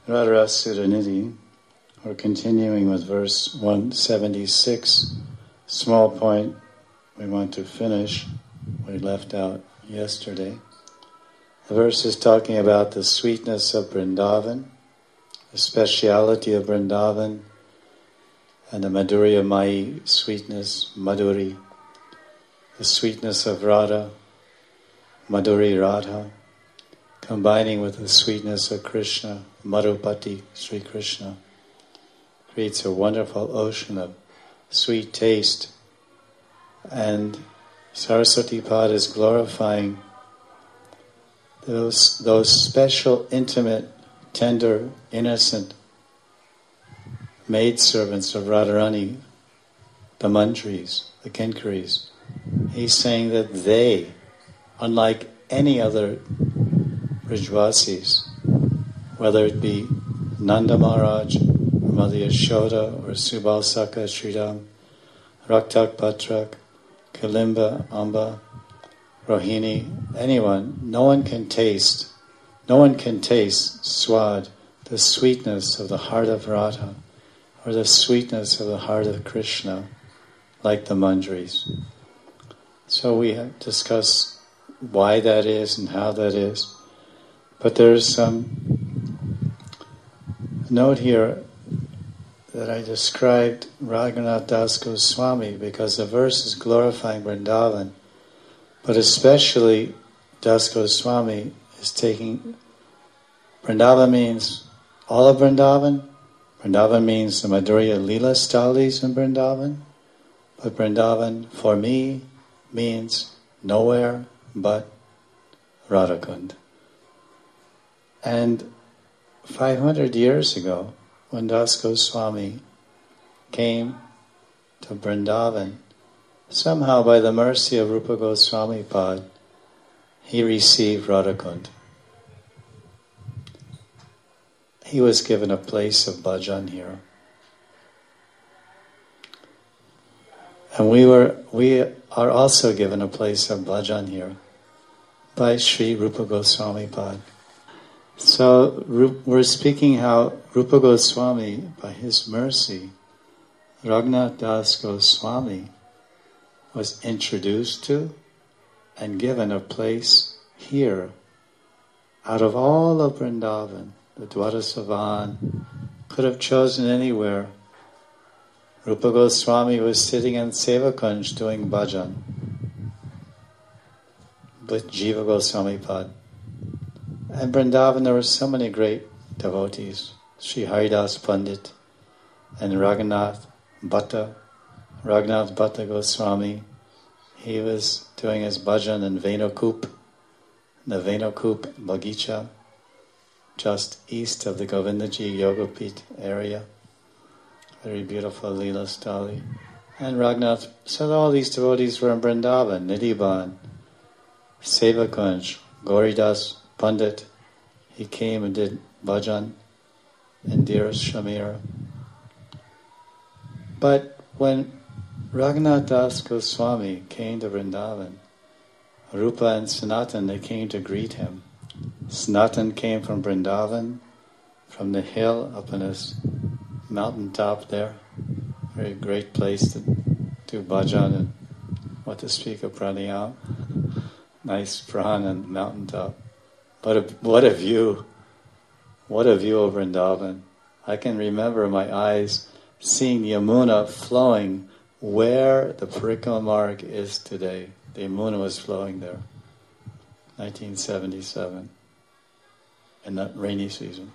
Radharasa Sudhanidhi. We're continuing with verse 176. Small point we want to finish. We left out yesterday. The verse is talking about the sweetness of Vrindavan, the speciality of Vrindavan, and the Madhurya Mai sweetness, Madhuri, the sweetness of Radha, Madhuri Radha, combining with the sweetness of Krishna, Madhupati, Sri Krishna, creates a wonderful ocean of sweet taste. And Saraswati Pad is glorifying those special, intimate, tender, innocent maidservants of Radharani, the Mandris, the Kinkaris. He's saying that they, unlike any other Brijvasis, whether it be Nanda Maharaj, or Mother Yashoda, or Subal-Saka, Sridham, Raktak Patrak, Kalimba, Amba, Rohini, anyone, no one can taste swad, the sweetness of the heart of Radha, or the sweetness of the heart of Krishna, like the Mandris. So we have discussed why that is and how that is. But there's some note here that I described Raghunath Das Goswami because the verse is glorifying Vrindavan, but especially Das Goswami is taking Vrindavan means all of Vrindavan. Vrindavan means the Madhurya Leela Stalis in Vrindavan, but Vrindavan for me means nowhere but Radhakund. And 500 years ago, when Das Goswami came to Vrindavan, somehow by the mercy of Rupa Goswami Pad, he received Radhakund. He was given a place of bhajan here. And we are also given a place of bhajan here by Sri Rupa Goswami Pad. So we're speaking how Rupa Goswami, by his mercy, Raghunath Das Goswami was introduced to and given a place here. Out of all of Vrindavan, the Dwarasavan could have chosen anywhere. Rupa Goswami was sitting in Sevakunj doing bhajan with Jiva Goswami Pad. And Vrindavan, there were so many great devotees. Sri Haridas Pandit and Raghunath Bhatta Goswami. He was doing his bhajan in Venukup, the Venukup Bagicha, just east of the Govindaji Yogapith area. Very beautiful Leela Stali. And Raghunath, so all these devotees were in Vrindavan, Nidhiban, Sevakunj, Gauridas Pandit. He came and did bhajan in Dir Shamir. But when Raghunath Das Goswami came to Vrindavan, Rupa and Sanatan, they came to greet him. Sanatan came from Vrindavan, from the hill up on his mountain top there. Very great place to do bhajan and what to speak of pranayam. Nice pran and mountain top. What a view. What a view of Vrindavan. I can remember my eyes seeing Yamuna flowing where the Parikrama Marg is today. The Yamuna was flowing there. 1977. In that rainy season.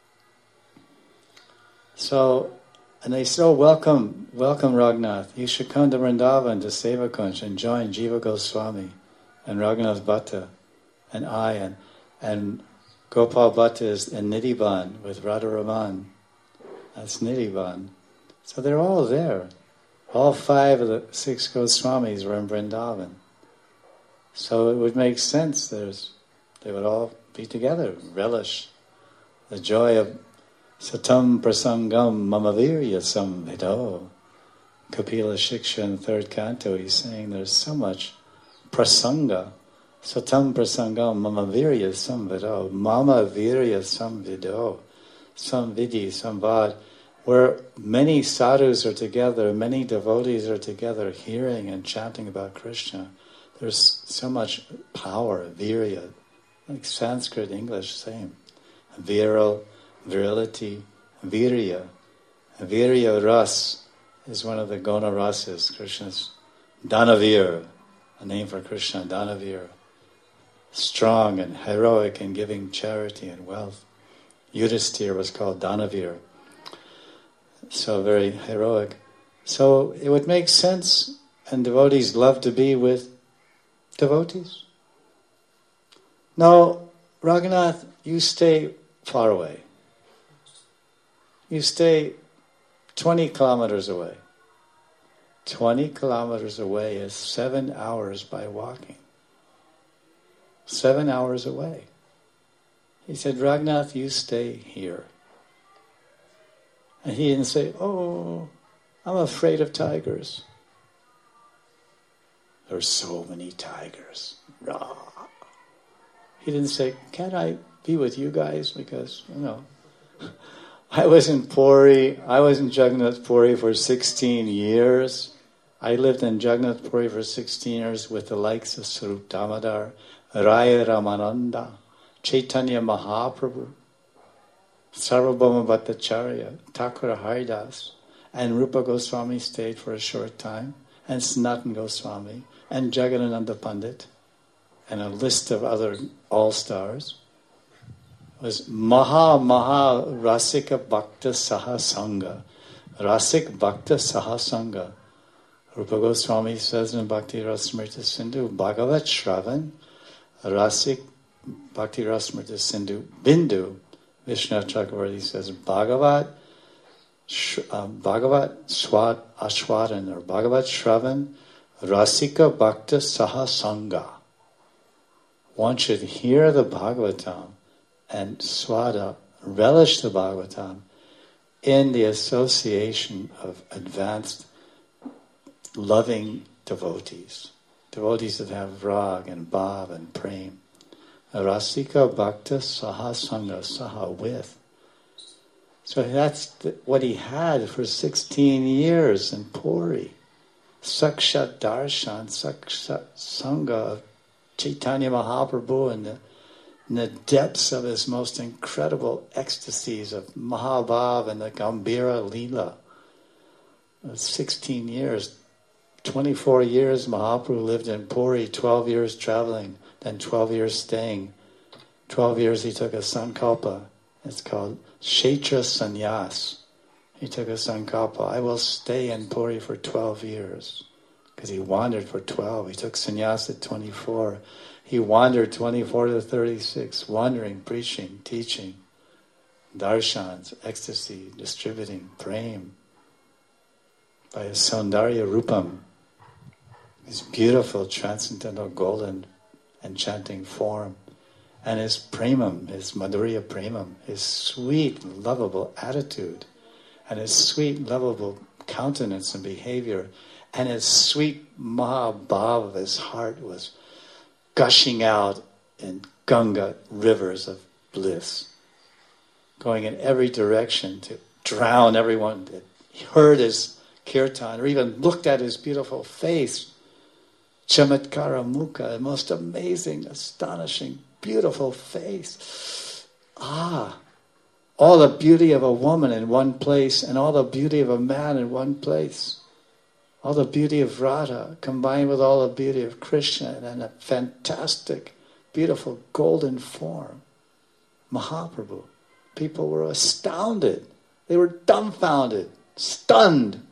So, and they said, welcome Raghunath. You should come to Vrindavan to Sevakunj and join Jiva Goswami and Raghunath Bhatta and I and Gopal Bhatta is in Nidhiban with Radharaman. That's Nidhiban. So they're all there. All 5 of the 6 Goswamis were in Vrindavan. So it would make sense they would all be together, relish the joy of Satam Prasangam Mamavirya Samvido. Kapila Shiksha in the 3rd canto, he's saying there's so much prasanga. Satam Prasangam Mamavirya Samvido. Mama Virya Samvido. some vidhi, samvad, where many sadhus are together, many devotees are together hearing and chanting about Krishna. There's so much power, virya, like Sanskrit, English, same. Viral, virility, virya. Virya ras is one of the guna rasas. Krishna's Danavir, a name for Krishna, Danavir. Strong and heroic in giving charity and wealth. Yudhisthira was called Danavir. So very heroic. So it would make sense, and devotees love to be with devotees. No, Raghunath, you stay far away. You stay 20 kilometers away. 20 kilometers away is 7 hours by walking. 7 hours away. He said, Raghunath, you stay here. And he didn't say, oh, I'm afraid of tigers. There's so many tigers. Rah. He didn't say, can I be with you guys? Because, I was in Puri. I was in Jagannath Puri for 16 years. I lived in Jagannath Puri for 16 years with the likes of Swarup Damodar, Raya Ramananda, Chaitanya Mahaprabhu, Sarvabhauma Bhattacharya, Thakur Haridas, and Rupa Goswami stayed for a short time, and Sanatana Goswami, and Jagadananda Pandit, and a list of other all-stars. It was Maha Rasika Bhakta Saha Sangha. Rasik Bhakta Saha Sangha. Rupa Goswami says in Bhakti Rasamrita Sindhu, Bhagavat Shravan, Rasik Bhakti Rasamrita Sindhu, Bindu. Vishnu Chakravarti says Bhagavat Swat Ashwadan, or Bhagavat Shravan, Rasika Bhakta Saha Sangha. One should hear the Bhagavatam and swada, relish the Bhagavatam in the association of advanced, loving devotees. Devotees that have rag and bhav and prem. Rasika Bhakta Saha Sangha, Saha with. So that's what he had for 16 years in Puri. Sakshat Darshan, Sakshat Sangha of Chaitanya Mahaprabhu in the depths of his most incredible ecstasies of Mahabhav and the Gambhira Leela. 16 years, 24 years Mahaprabhu lived in Puri, 12 years traveling, then 12 years staying. 12 years he took a sankalpa. It's called Kshetra Sannyas. He took a sankalpa. I will stay in Puri for 12 years. Because he wandered for 12. He took sannyas at 24. He wandered 24 to 36, wandering, preaching, teaching, darshans, ecstasy, distributing, prem, by his Saundarya Rupam, his beautiful, transcendental, golden, enchanting form, and his premam, his Madhurya premam, his sweet, lovable attitude, and his sweet, lovable countenance and behavior, and his sweet Mahabhav of his heart was gushing out in Ganga rivers of bliss, going in every direction to drown everyone that heard his kirtan or even looked at his beautiful face. Chamatkara Mukha, the most amazing, astonishing, beautiful face. All the beauty of a woman in one place and all the beauty of a man in one place. All the beauty of Radha combined with all the beauty of Krishna and a fantastic, beautiful golden form. Mahaprabhu. People were astounded. They were dumbfounded, stunned.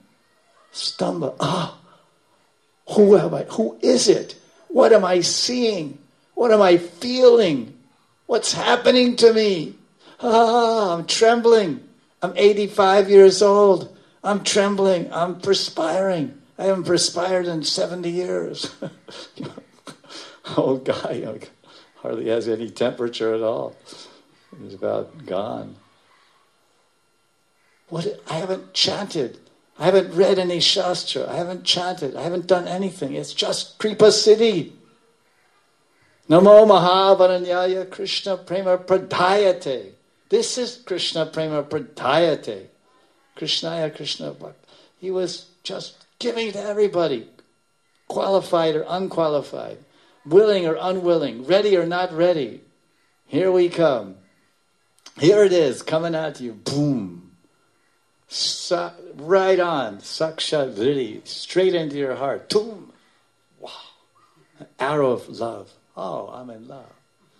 Who am I? Who is it? What am I seeing? What am I feeling? What's happening to me? I'm trembling. I'm 85 years old. I'm trembling. I'm perspiring. I haven't perspired in 70 years. Old guy hardly has any temperature at all. He's about gone. I haven't chanted. I haven't read any Shastra. I haven't chanted. I haven't done anything. It's just Kripa Siddhi. Namo Mahavaranyaya Krishna Prema Pradhayate. This is Krishna Prema Pradayate. Krishnaya Krishna Bhakti. He was just giving to everybody, qualified or unqualified, willing or unwilling, ready or not ready. Here we come. Here it is, coming at you. Boom. Right on. Sakshat Vritti. Straight into your heart. Boom. Wow. An arrow of love. Oh, I'm in love.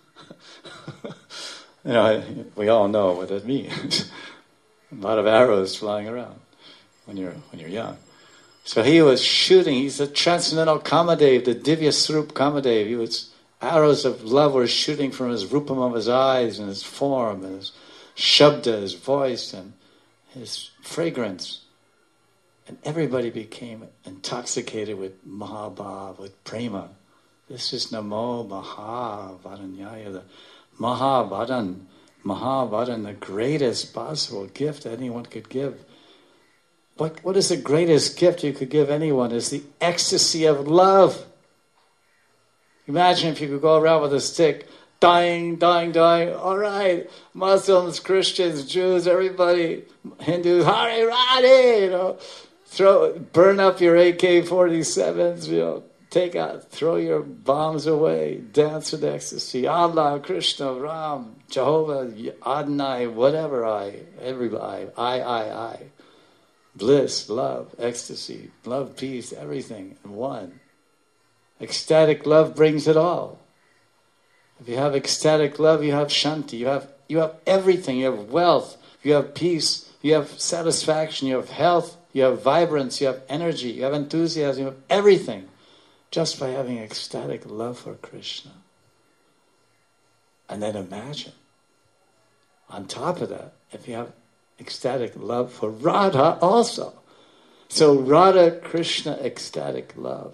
We all know what that means. A lot of arrows flying around when you're young. So he was shooting. He's a transcendental Kamadev, the Divya Swarup Kamadev. He was arrows of love were shooting from his rupam of his eyes and his form and his shabda, his voice and his fragrance. And everybody became intoxicated with Mahabhav, with prema. This is Namo Mahavaranyaya, the Mahavaran, the greatest possible gift anyone could give. What is the greatest gift you could give anyone? Is the ecstasy of love. Imagine if you could go around with a stick, dying. All right, Muslims, Christians, Jews, everybody, Hindus, Hare Radhe, burn up your AK-47s, throw your bombs away, dance with ecstasy. Allah, Krishna, Ram, Jehovah, Adonai, whatever everybody, I. Bliss, love, ecstasy, love, peace, everything in one. Ecstatic love brings it all. If you have ecstatic love, you have shanti, you have everything, you have wealth, you have peace, you have satisfaction, you have health, you have vibrance, you have energy, you have enthusiasm, you have everything. Just by having ecstatic love for Krishna. And then imagine, on top of that, if you have ecstatic love for Radha also. So Radha Krishna ecstatic love.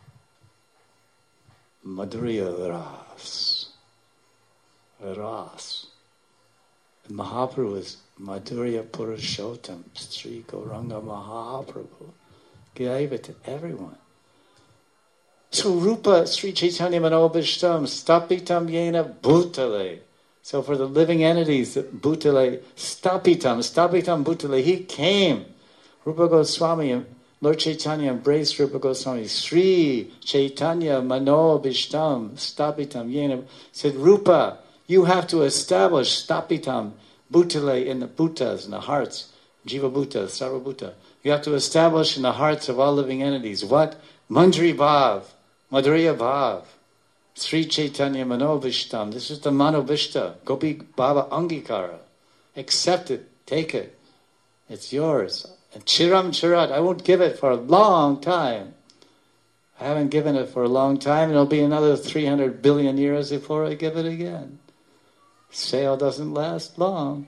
Madhurya Ras. Ras. And Mahaprabhu is Madhurya Purushottam, Sri Gauranga Mahaprabhu. Gave it to everyone. So Rupa Sri Chaitanya Manobhishtam Stapitam Yena Bhutale. So for the living entities, Bhutale, Stapitam Bhutale, he came. Rupa Goswami, Lord Chaitanya embraced Rupa Goswami. Sri Chaitanya Manobhishtam Stapitam Yena said, Rupa, you have to establish Stapitam Bhutale in the Bhutas, in the hearts, Jiva Bhuta, Sarva Bhuta. You have to establish in the hearts of all living entities. What? Mandri Bhav, Madhurya Bhav. Sri Chaitanya Manobhishtam. This is the Manobhishta. Gopi Baba Angikara. Accept it. Take it. It's yours. And Chiram Chirat. I won't give it for a long time. I haven't given it for a long time. It'll be another 300 billion years before I give it again. Sale doesn't last long.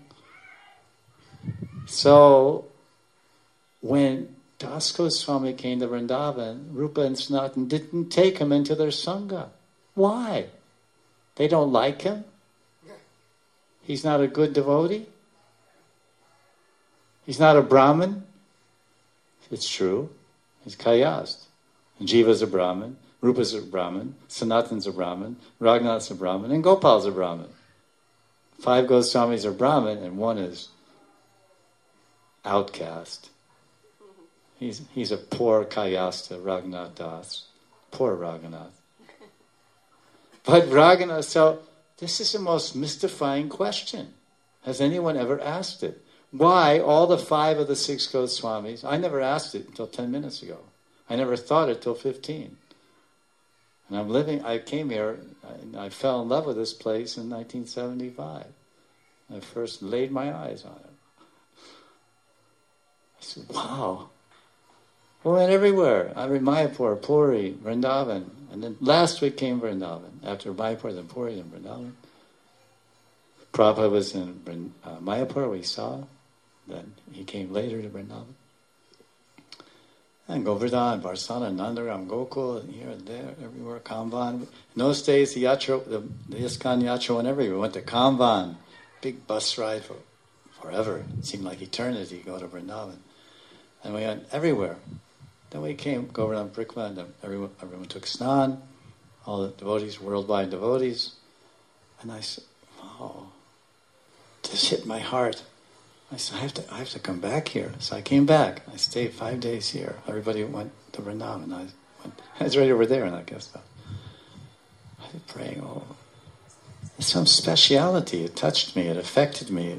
So, when Das Goswami came to Vrindavan, Rupa and Sanatan didn't take him into their Sangha. Why? They don't like him? He's not a good devotee? He's not a Brahmin? It's true. He's Kayast. And Jiva's a Brahmin, Rupa's a Brahmin, Sanatan's a Brahmin, Raghunath's a Brahmin, and Gopal's a Brahmin. 5 Goswamis are Brahmin, and 1 is outcast. He's a poor Kayasta, Raghunath Das. Poor Raghunath. But Raghunath, so this is the most mystifying question. Has anyone ever asked it? Why all the 5 of the 6 Goswamis? I never asked it until 10 minutes ago. I never thought it till 15. And I came here, I fell in love with this place in 1975. I first laid my eyes on it. I said, wow. We went everywhere. I mean, Mayapur, Puri, Vrindavan. And then last week came Vrindavan. After Mayapur, then Puri, then Vrindavan. Prabhupada was in Mayapur, we saw. Then he came later to Vrindavan. And Govardhan, Varsana, Nandaram, Gokul, here and there, everywhere, Kamvan. In those days, the ISKCON Yatra went everywhere. We went to Kamvan, big bus ride for forever. It seemed like eternity to go to Vrindavan. And we went everywhere. Then we came, Govardhan Brikma, and everyone took snan, all the devotees, worldwide devotees. And I said, wow, This hit my heart. I said, I have to come back here. So I came back. I stayed 5 days here. Everybody went to Vrindavan. I was right over there in that guest house. I was praying, there's some speciality. It touched me. It affected me.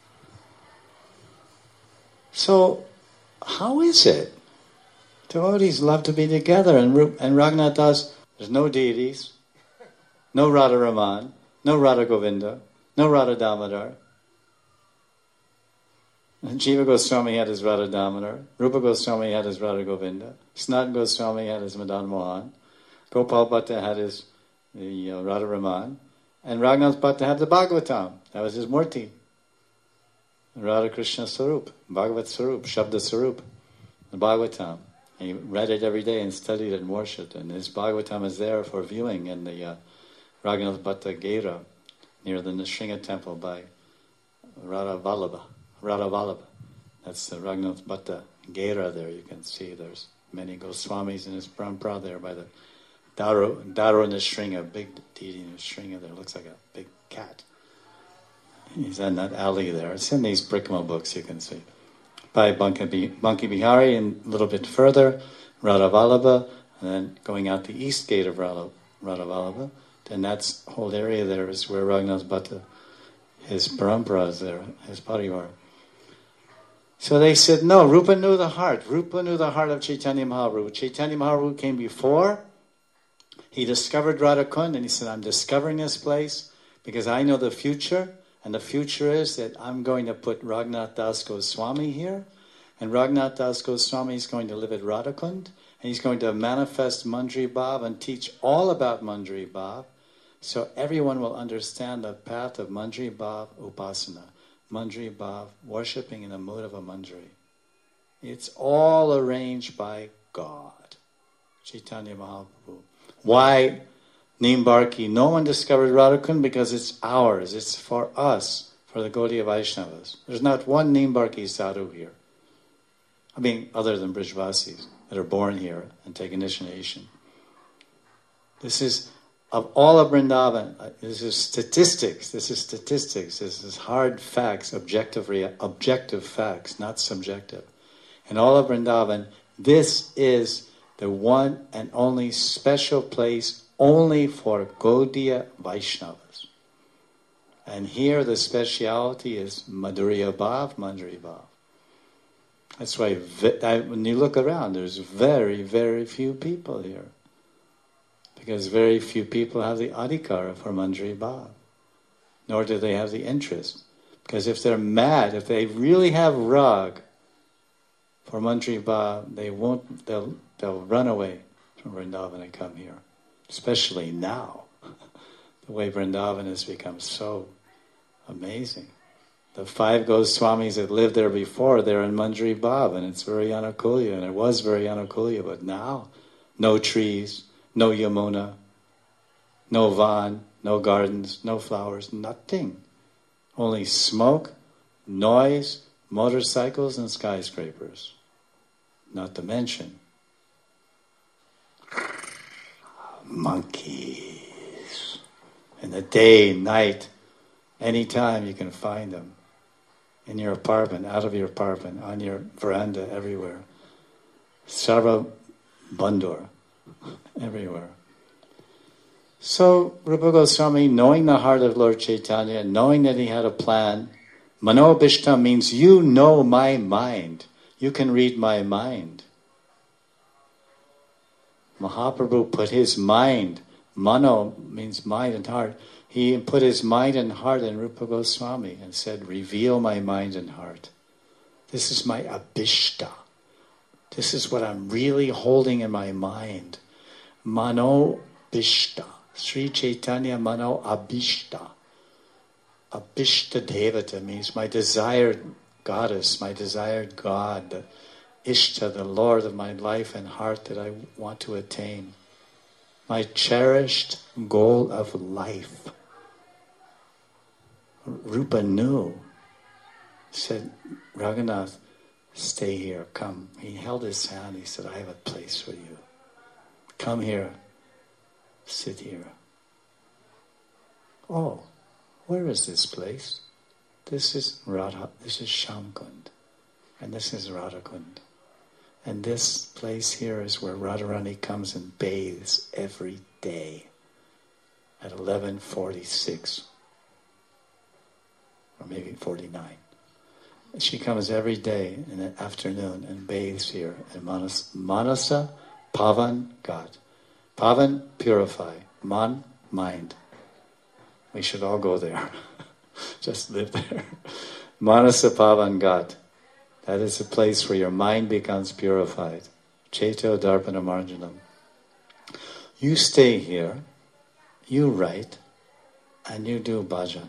So, how is it? Devotees love to be together. And Raghunath Das, there's no deities, no Radha Raman, no Radha Govinda, no Radha Damodar. Jiva Goswami had his Radha Damodar. Rupa Goswami had his Radha Govinda. Sanatana Goswami had his Madan Mohan. Gopal Bhatta had his Radha Raman. And Raghunath Bhatta had the Bhagavatam. That was his Murti. Radha Krishna Sarup, Bhagavat Sarup, Shabda Sarup, the Bhagavatam. And he read it every day and studied it and worshipped. And his Bhagavatam is there for viewing in the Raghunath Bhatta Gera near the Nrsimha temple by Radha Vallabha. That's the Raghunath Bhatta Gera there. You can see there's many Goswamis in his parampara there by the Daro Nrsimha, big deity Nrsimha there. Looks like a big cat. He's in that alley there. It's in these Brikma books, you can see. By Banki Bihari and a little bit further, Radha Vallabha, and then going out the east gate of Radha Vallabha. Then that whole area there is where Raghunath Bhatta, his parampara is there, his parivar. So they said, no, Rupa knew the heart. Rupa knew the heart of Chaitanya Mahaprabhu. Chaitanya Mahaprabhu came before. He discovered Radhakund, and he said, I'm discovering this place because I know the future. And the future is that I'm going to put Raghunath Das Goswami here. And Raghunath Das Goswami is going to live at Radhakund. And he's going to manifest Manjari Bhav and teach all about Manjari Bhav. So everyone will understand the path of Manjari Bhav Upasana. Manjari Bhav, worshipping in the mood of a Manjari. It's all arranged by God. Chaitanya Mahaprabhu. Why Nimbarki? No one discovered Radhakund because it's ours. It's for us, for the Gaudiya Vaishnavas. There's not one Nimbarki sadhu here. I mean, other than Brijvasis that are born here and take initiation. This is, of all of Vrindavan, this is statistics. This is hard facts, objective facts, not subjective. In all of Vrindavan, this is the one and only special place only for Gaudiya Vaishnavas. And here the speciality is Madhurya Bhav, Manjari Bhav. That's why when you look around, there's very, very few people here. Because very few people have the adhikara for Manjari Bhav. Nor do they have the interest. Because if they're mad, if they really have rag for Manjari Bhav, they'll run away from Vrindavan and come here. Especially now, the way Vrindavan has become so amazing. The 5 Goswamis that lived there before, they're in Manjari Bhav, and it's very anukulya, and it was very anukulya, but now, no trees, no Yamuna, no van, no gardens, no flowers, nothing. Only smoke, noise, motorcycles, and skyscrapers. Not to mention monkeys. In the day, night, anytime you can find them. In your apartment, out of your apartment, on your veranda, everywhere. Sarva Bandhur, everywhere. So, Rupa Goswami, knowing the heart of Lord Chaitanya, knowing that he had a plan, Manobishta means you know my mind. You can read my mind. Mahaprabhu put his mind, mano means mind and heart, he put his mind and heart in Rupa Goswami and said, reveal my mind and heart. This is my abhishta. This is what I'm really holding in my mind. Mano bishta. Sri Chaitanya Mano abhishta. Abhishta Devata means my desired goddess, my desired God, the Ishta, the Lord of my life and heart that I want to attain. My cherished goal of life. Rupa knew. Said, Raghunath, stay here, come. He held his hand, he said, I have a place for you. Come here, sit here. Oh, where is this place? This is Radha, this is Shamkund, and this is Radhakund. And this place here is where Radharani comes and bathes every day at 11:46, or maybe 49. She comes every day in the afternoon and bathes here in Manasa Pavan Ghat. Pavan, purify. Man, mind. We should all go there. Just live there. Manasa Pavan Ghat. That is a place where your mind becomes purified. Cheto Darpana Marjanam. You stay here, you write, and you do bhajan.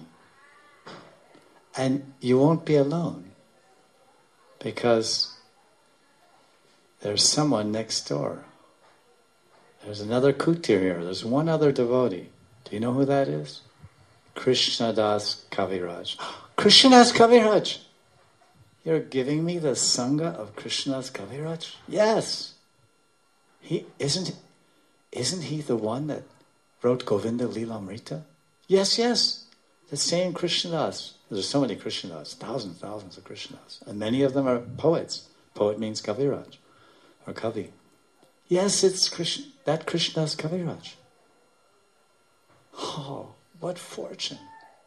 And you won't be alone, because there's someone next door. There's another kutir here. There's one other devotee. Do you know who that is? Krishnadas Kaviraj. Krishnadas Kaviraj! You're giving me the Sangha of Krishnadas Kaviraj? Yes! Isn't he the one that wrote Govinda Lilamrita? Yes. The same Krishnadas. There's so many Krishnadas, thousands of Krishnadas. And many of them are poets. Poet means Kaviraj, or Kavi. Yes, it's that Krishnadas Kaviraj. Oh, what fortune.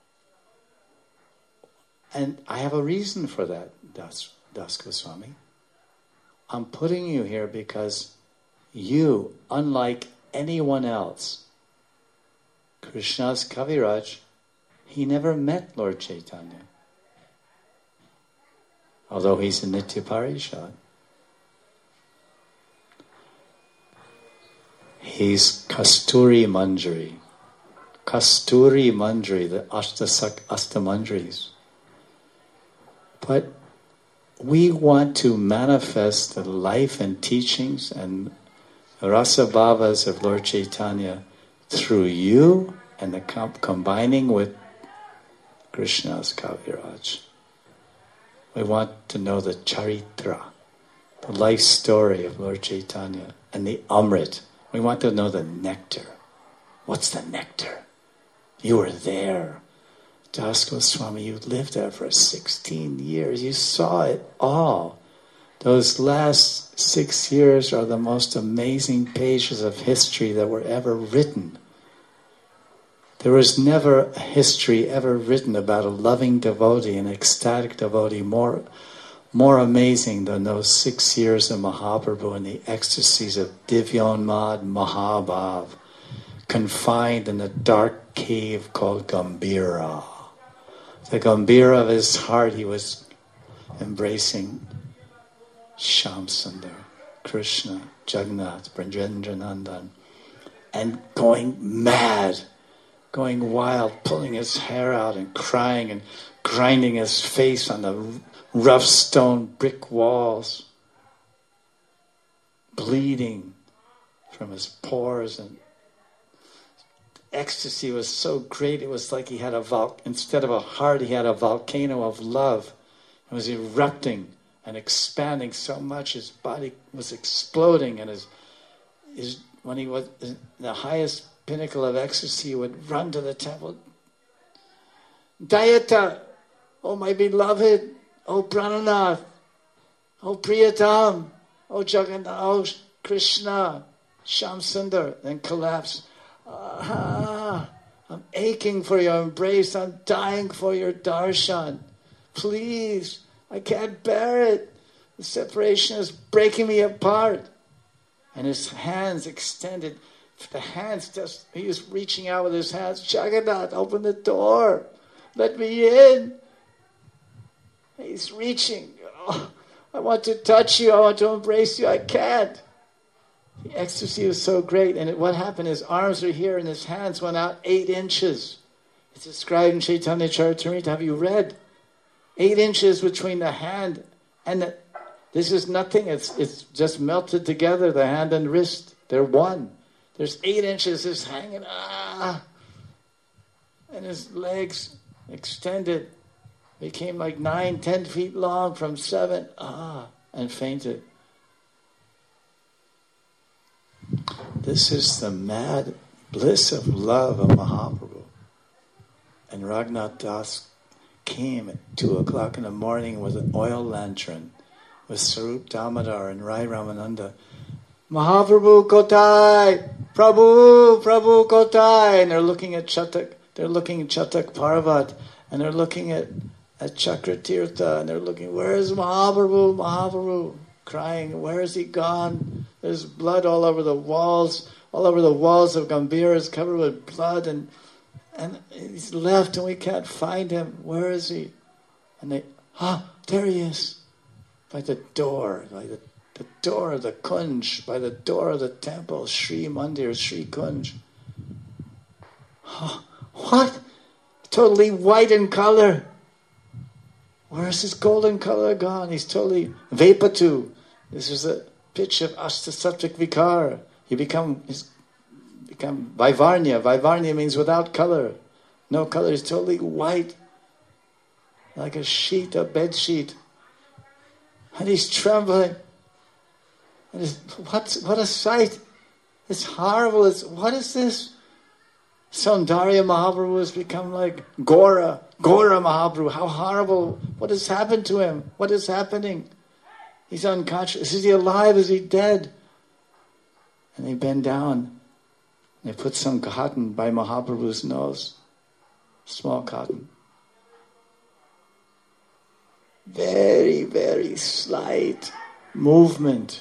And I have a reason for that, Das Goswami. I'm putting you here because you, unlike anyone else, Krishnadas Kaviraj, he never met Lord Chaitanya. Although he's a Nitya Parishad. He's Kasturi Manjari. Kasturi Manjari, the Ashtamanjaris. But we want to manifest the life and teachings and rasa bhavas of Lord Chaitanya through you and the combining with Krishnadas Kaviraj. We want to know the charitra, the life story of Lord Chaitanya, and the amrit. We want to know the nectar. What's the nectar? You were there. Das Goswami, you lived there for 16 years. You saw it all. Those last 6 years are the most amazing pages of history that were ever written. There was never a history ever written about a loving devotee, an ecstatic devotee, more amazing than those 6 years of Mahaprabhu and the ecstasies of Divyonmad Mahabhav, confined in a dark cave called Gambhira. The Gambhira of his heart, he was embracing Shamsundar, Krishna, Jagannath, Brajendranandan, and going mad, going wild, pulling his hair out and crying and grinding his face on the rough stone brick walls, bleeding from his pores, and ecstasy was so great. It was like he had instead of a heart, he had a volcano of love. It was erupting and expanding so much, his body was exploding, and his when he was in the highest pinnacle of ecstasy, he would run to the temple. Dayata, oh my beloved, oh Prananath, oh Priyatam, oh Jagannath, oh Krishna, Shamsundar, then collapse. I'm aching for your embrace. I'm dying for your darshan. Please, I can't bear it. The separation is breaking me apart. And his hands extended. He was reaching out with his hands. Jagannath, open the door. Let me in. He's reaching. Oh, I want to touch you. I want to embrace you. I can't. The ecstasy was so great. And what happened, his arms were here and his hands went out 8 inches. It's described in Chaitanya Charitamrita. Have you read? 8 inches between the hand and the... This is nothing. It's just melted together, the hand and wrist. They're one. There's 8 inches just hanging. And his legs extended. Became like 9-10 feet long from 7. And fainted. This is the mad bliss of love of Mahaprabhu. And Raghunath Das came at 2 o'clock in the morning with an oil lantern with Sarup Damodar and Rai Ramananda. Mahaprabhu Kotai! Prabhu Kotai! And they're looking at Chatak Parvat, and they're looking at Chakratirtha, and they're looking, where's Mahaprabhu? Crying, where is he gone? There's blood all over the walls. All over the walls of Gambhira is covered with blood, and he's left, and we can't find him. Where is he? And there he is, by the door of the Kunj, by the door of the temple, Sri Mandir, Sri Kunj. What? Totally white in color. Where's his golden color gone? He's totally Vepatu. This is the pitch of Ashtasattvic Vikar. He's become Vaivarnya. Vaivarnya means without color. No color. He's totally white. Like a sheet, a bed sheet. And he's trembling. And what a sight. It's horrible. What is this? Saundarya Mahaprabhu has become like Gora Mahaprabhu. How horrible. What has happened to him? What is happening? He's unconscious. Is he alive? Is he dead? And they bend down. They put some cotton by Mahaprabhu's nose. Small cotton. Very, very slight movement.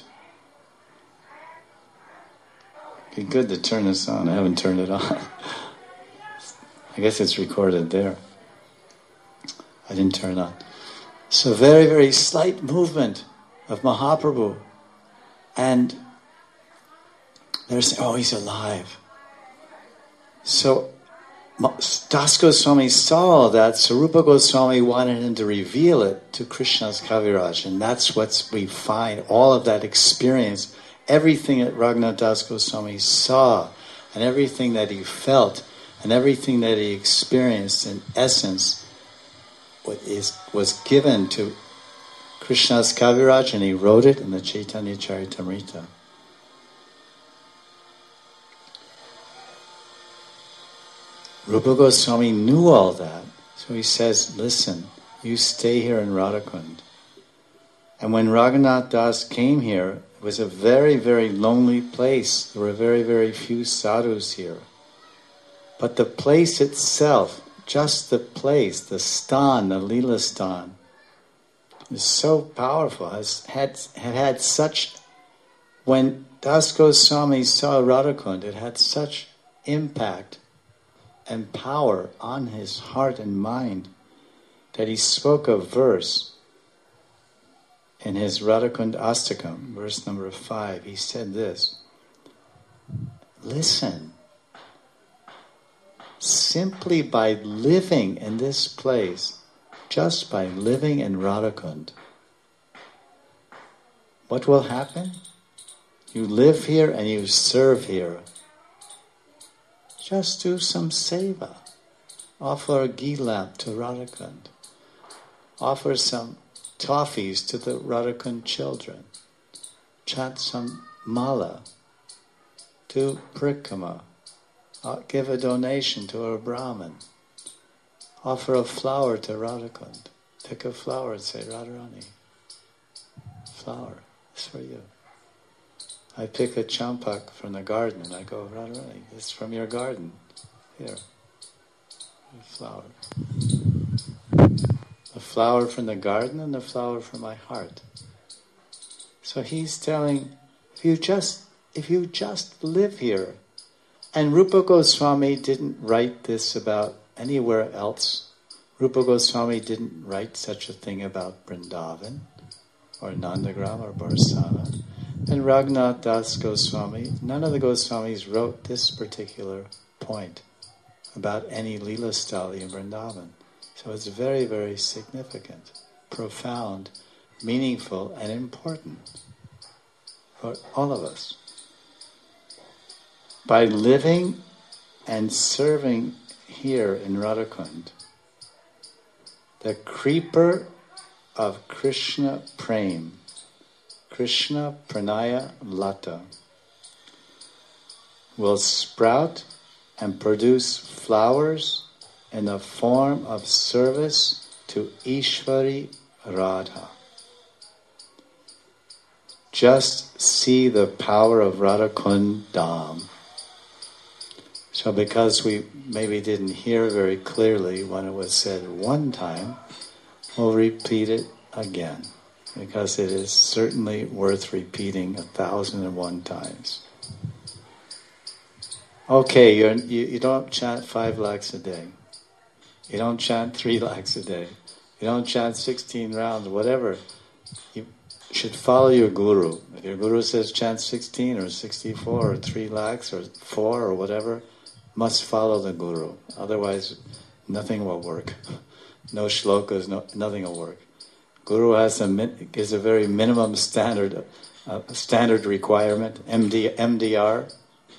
It'd be good to turn this on. I haven't turned it on. I guess it's recorded there. I didn't turn it on. So very, very slight movement of Mahaprabhu. And they're saying, oh, he's alive. So Das Goswami saw that Sarupa Goswami wanted him to reveal it to Krishna's Kaviraj. And that's what we find, all of that experience, everything that Raghunath Das Goswami saw, and everything that he felt, and everything that he experienced in essence was given to Krishna's Kaviraj, and he wrote it in the Chaitanya Charitamrita. Rupa Goswami knew all that, so he says, listen, you stay here in Radhakund. And when Raghunath Das came here, it was a very, very lonely place. There were very, very few sadhus here. But the place itself, just the place, the stan, the Leela stan, is so powerful. Had such, when Das Goswami saw Radhakund, it had such impact and power on his heart and mind that he spoke a verse in his Radhakund Astakam, verse number 5. He said this, listen, simply by living in this place, just by living in Radhakund, what will happen? You live here and you serve here. Just do some seva. Offer a ghee lamp to Radhakund. Offer some toffees to the Radhakund children. Chant some mala. Do prikrama. Give a donation to a Brahmin. Offer a flower to Radhakund. Pick a flower and say, Radharani, flower, it's for you. I pick a champak from the garden and I go, Radharani, it's from your garden. Here, a flower. A flower from the garden and a flower from my heart. So he's telling, if you just live here, and Rupa Goswami didn't write this about anywhere else. Rupa Goswami didn't write such a thing about Vrindavan, or Nandagram, or Barsana. And Raghunath Das Goswami, none of the Goswamis wrote this particular point about any Leela Stali in Vrindavan. So it's very, very significant, profound, meaningful, and important for all of us. By living and serving here in Radhakund, the creeper of Krishna Prem, Krishna Pranaya Lata, will sprout and produce flowers in the form of service to Ishvari Radha. Just see the power of Radha Kund Dham. So because we maybe didn't hear very clearly when it was said one time, we'll repeat it again, because it is certainly worth repeating 1,001 times. Okay, you don't chant 5 lakhs a day. You don't chant 3 lakhs a day. You don't chant 16 rounds, whatever. You should follow your guru. If your guru says chant 16 or 64 or 3 lakhs or 4 or whatever, must follow the guru. Otherwise, nothing will work. No shlokas, nothing will work. Guru gives a very minimum standard requirement, MDR,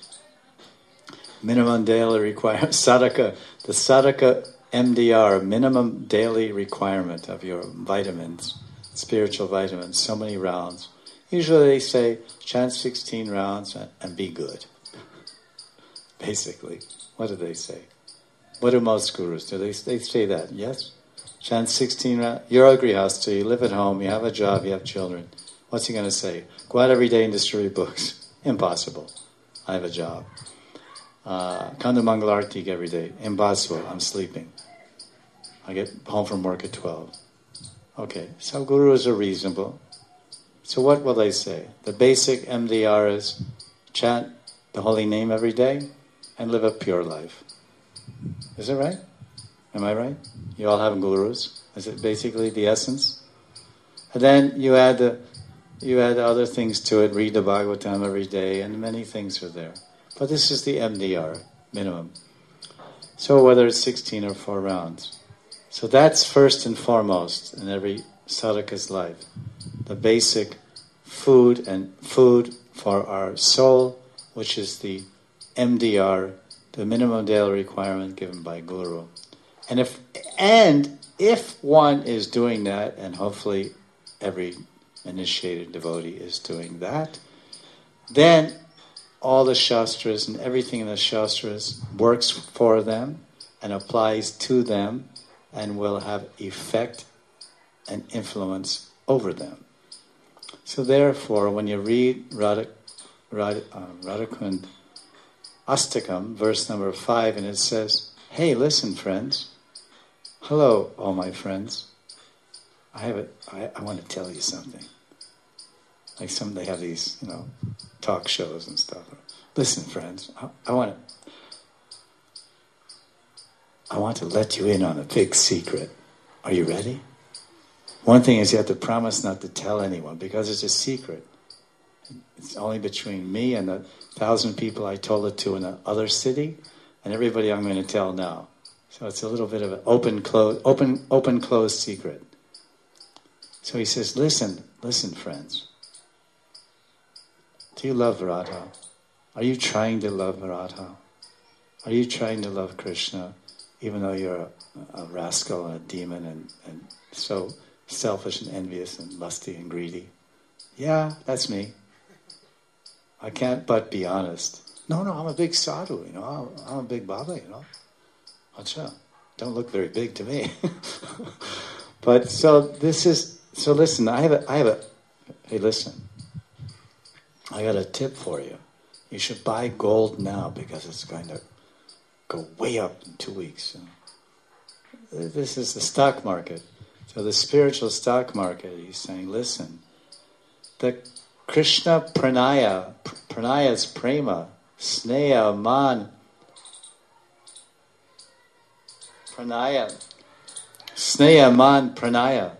minimum daily requirement, sadhaka, the sadhaka MDR, minimum daily requirement of your vitamins, spiritual vitamins, so many rounds. Usually they say, chant 16 rounds and be good. Basically, what do they say? What do most gurus do? They say that, yes? Chant 16 rounds. You're a grihastha, you live at home, you have a job, you have children. What's he going to say? Go out every day and distribute books. Impossible. I have a job. Come to Mangalarti every day. Impossible. I'm sleeping. I get home from work at 12. Okay, so gurus are reasonable. So what will they say? The basic MDR is chant the holy name every day and live a pure life. Is it right? Am I right? You all have gurus. Is it basically the essence? And then you add other things to it. Read the Bhagavatam every day, and many things are there. But this is the MDR, minimum. So whether it's 16 or 4 rounds. So that's first and foremost in every sadhaka's life. The basic food for our soul, which is the MDR, the minimum daily requirement given by Guru. And if one is doing that, and hopefully every initiated devotee is doing that, then all the shastras and everything in the shastras works for them and applies to them and will have effect and influence over them. So therefore, when you read Radhakund Astakam, verse number 5, and it says, hey, listen, friends. Hello, all my friends. I want to tell you something. Like they have these, talk shows and stuff. Listen, friends, I want to let you in on a big secret. Are you ready? One thing is you have to promise not to tell anyone because it's a secret. It's only between me and the 1,000 people I told it to in the other city, and everybody I'm going to tell now. So it's a little bit of an open-closed secret. So he says, listen, friends. Do you love Radha? Are you trying to love Radha? Are you trying to love Krishna, even though you're a rascal and a demon and so selfish and envious and lusty and greedy? Yeah, that's me. I can't but be honest. No, I'm a big sadhu, I'm a big Baba, Acha, don't look very big to me. But listen, hey, listen. I got a tip for you. You should buy gold now because it's going to go way up in 2 weeks. This is the stock market. So the spiritual stock market, he's saying, listen, the Krishna Pranaya's prema, sneha, man, pranaya, sneha, man, pranaya.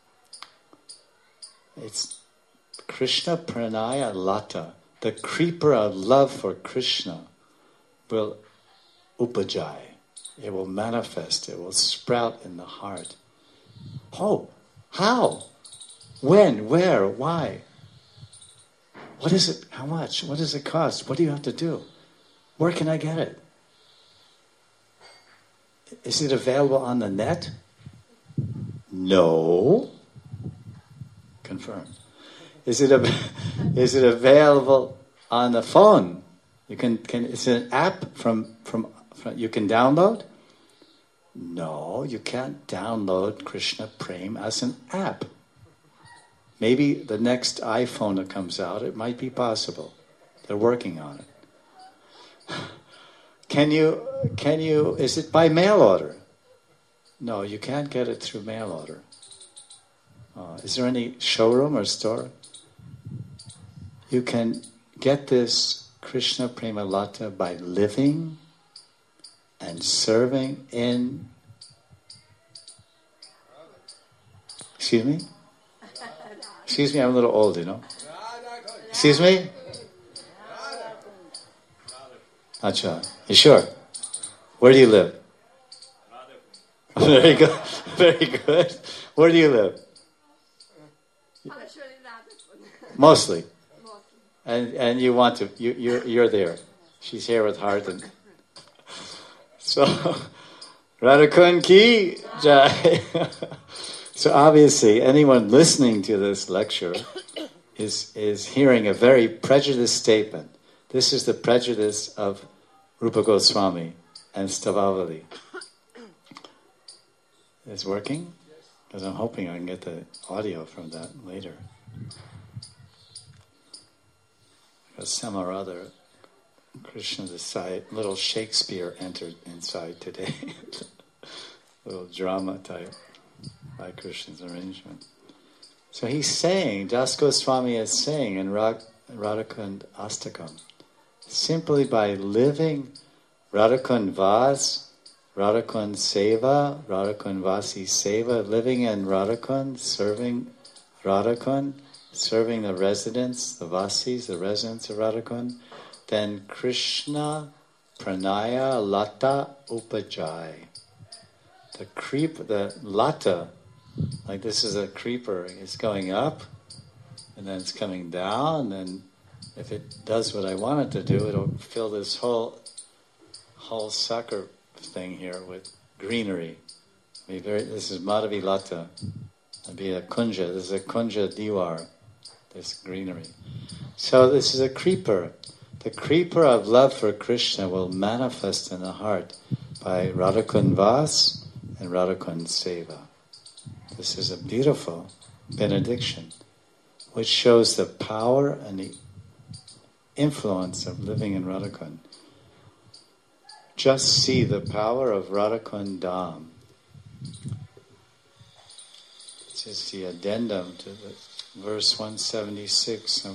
It's Krishna Pranaya Lata, the creeper of love for Krishna, will upajai. It will manifest. It will sprout in the heart. Oh, how? When? Where? Why? What is it? How much? What does it cost? What do you have to do? Where can I get it? Is it available on the net? No. Confirmed. Is it available on the phone? You can it's an app from you can download. No, you can't download Krishna Prem as an app. Maybe the next iPhone that comes out, it might be possible. They're working on it. Can you, is it by mail order? No, you can't get it through mail order. Is there any showroom or store? You can get this Krishna Prema Lata by living and serving in... Excuse me? Excuse me, I'm a little old, you know. Excuse me? Acha, you sure? Where do you live? Very good, very good. Where do you live? Mostly. And you want to, you're there. She's here with Hardin. So, Radhakund ki jai. So obviously, anyone listening to this lecture is hearing a very prejudiced statement. This is the prejudice of Rupa Goswami and Stavavali. Is it working? Because I'm hoping I can get the audio from that later. Because some or other, Krishna decided, little Shakespeare entered inside today. Little drama type by Krishna's arrangement. So he's saying, Das Goswami is saying in Radhakund Astakam, simply by living Radhakund Vas, Radhakund Seva, Radhakund Vasi Seva, living in Radhakund, serving Radhakund, serving the residents, the Vasis, the residents of Radhakund, then Krishna Pranaya Lata Upajai. The Lata, like this is a creeper, it's going up, and then it's coming down, and if it does what I want it to do, it'll fill this whole sucker thing here with greenery. This is Madhavi Lata. It'll be a kunja. This is a kunja diwar. This greenery. So this is a creeper. The creeper of love for Krishna will manifest in the heart by Radhakund Vas and Radhakund Seva. This is a beautiful benediction which shows the power and the influence of living in Radhakund. Just see the power of Radhakund Dham. This is the addendum to the verse 176.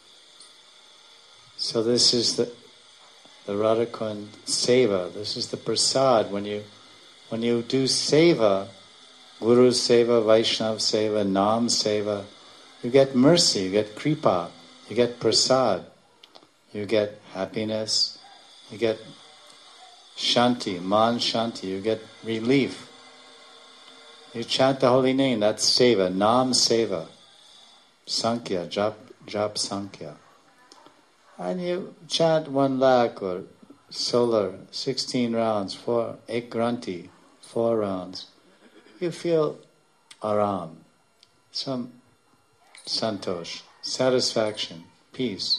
So this is the Radhakund Seva. This is the prasad. When you do seva, Guru Seva, Vaishnav Seva, Nam Seva, you get mercy, you get kripa, you get prasad, you get happiness, you get shanti, man shanti, you get relief. You chant the holy name, that's seva, Nam Seva, Sankhya, jap Sankhya. And you chant 1 lakh or solar, 16 rounds, 8 granti, 4 rounds. You feel aram, some santosh, satisfaction, peace.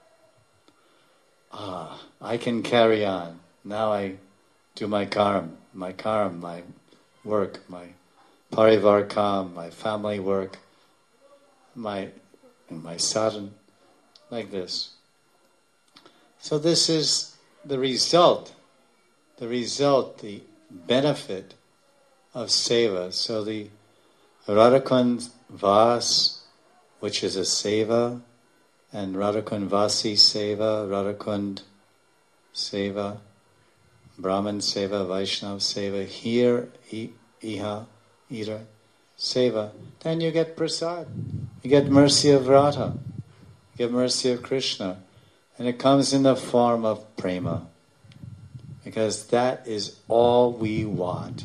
I can carry on. Now I do my karma, my work, my parivar kam, my family work, my sadhana, like this. So this is the result, the benefit of seva. So the Radhakund Vas, which is a seva, and Radhakund Vasi Seva, Radhakund Seva, Brahman Seva, Vaishnav Seva, here, Iha, Ira, Seva, then you get prasad. You get mercy of Radha. You get mercy of Krishna. And it comes in the form of prema. Because that is all we want.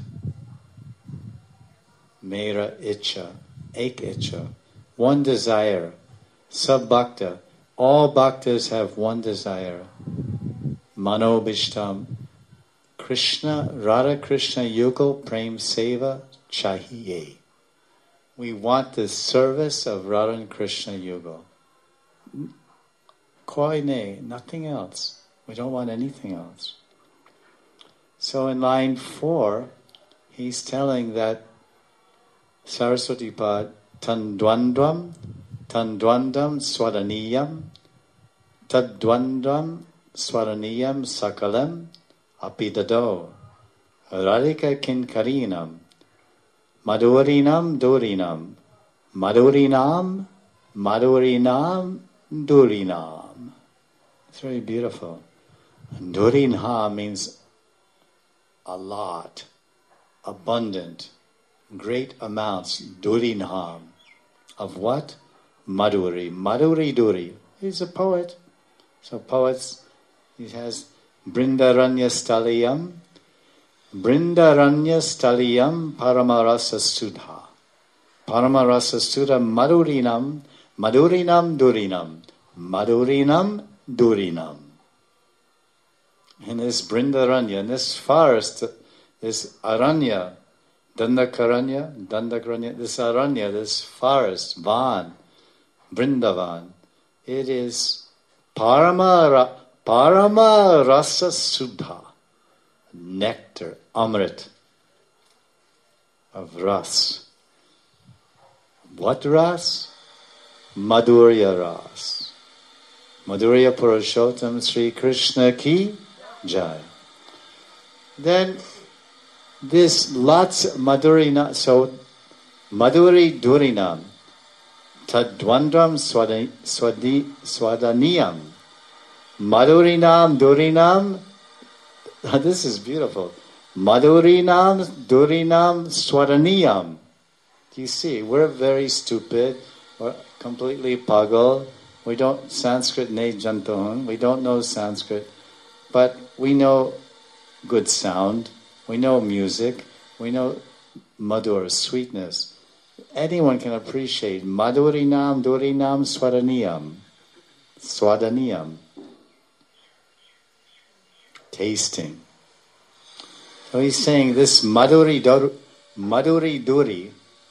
Mera Icha, Ek Icha, one desire. Sab Bhakta, all Bhaktas have one desire. Mano Bishtam, Krishna, Radha Krishna Yugal Prem Seva Chahiye. We want the service of Radha and Krishna Yugal. Koi ne, nothing else. We don't want anything else. So in line 4, he's telling that Saraswati Pad tandwandvam swaraniyam tadwandvam swaraniyam sakalam apidado radhika kinkarinam madurinam durinam madurinam durinam. It's very beautiful. Durinha means a lot, abundant, great amounts. Durinha. Of what? Madhuri. Madhuri Duri. He's a poet. So poets, he has Brindaranya Staliyam Paramarasa Sudha. Paramarasa Sudha Madhurinam Durinam. In this Brindaranya, in this forest, this Aranya, Dandakaranya, this Aranya, this forest, Van, Brindavan, it is Parama Rasa Sudha, nectar, Amrit, of Ras. What Ras? Madhurya Ras. Madhurya Purushottam Sri Krishna ki Jai. Then this lots Madhurina, so Madhuri Durinam, Tadwandram Swadaniyam, Madhurinam Durinam, this is beautiful. Madhurinam Durinam Swadaniyam. Do you see, we're very stupid, we're completely pagal, we don't Sanskrit ne jantohun, we don't know Sanskrit, but we know good sound, we know music, we know madhur, sweetness. Anyone can appreciate Madhurinam Durinam Swadaniyam. Tasting. So he's saying this Madhuri Duri,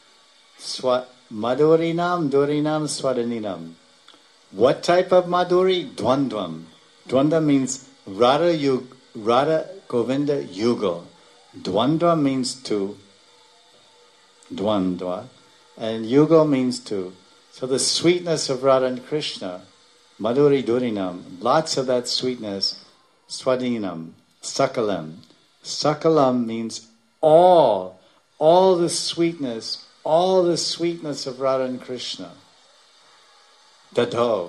Madhurinam Durinam Swadaninam. What type of Madhuri? Dvandvam. Dvandva means Radha Govinda Yugal. Dvandva means two. Dvandva. And Yugal means two. So the sweetness of Radha and Krishna, Madhuri Durinam, lots of that sweetness, Swadinam, Sakalam. Sakalam means all the sweetness of Radha and Krishna. Dado.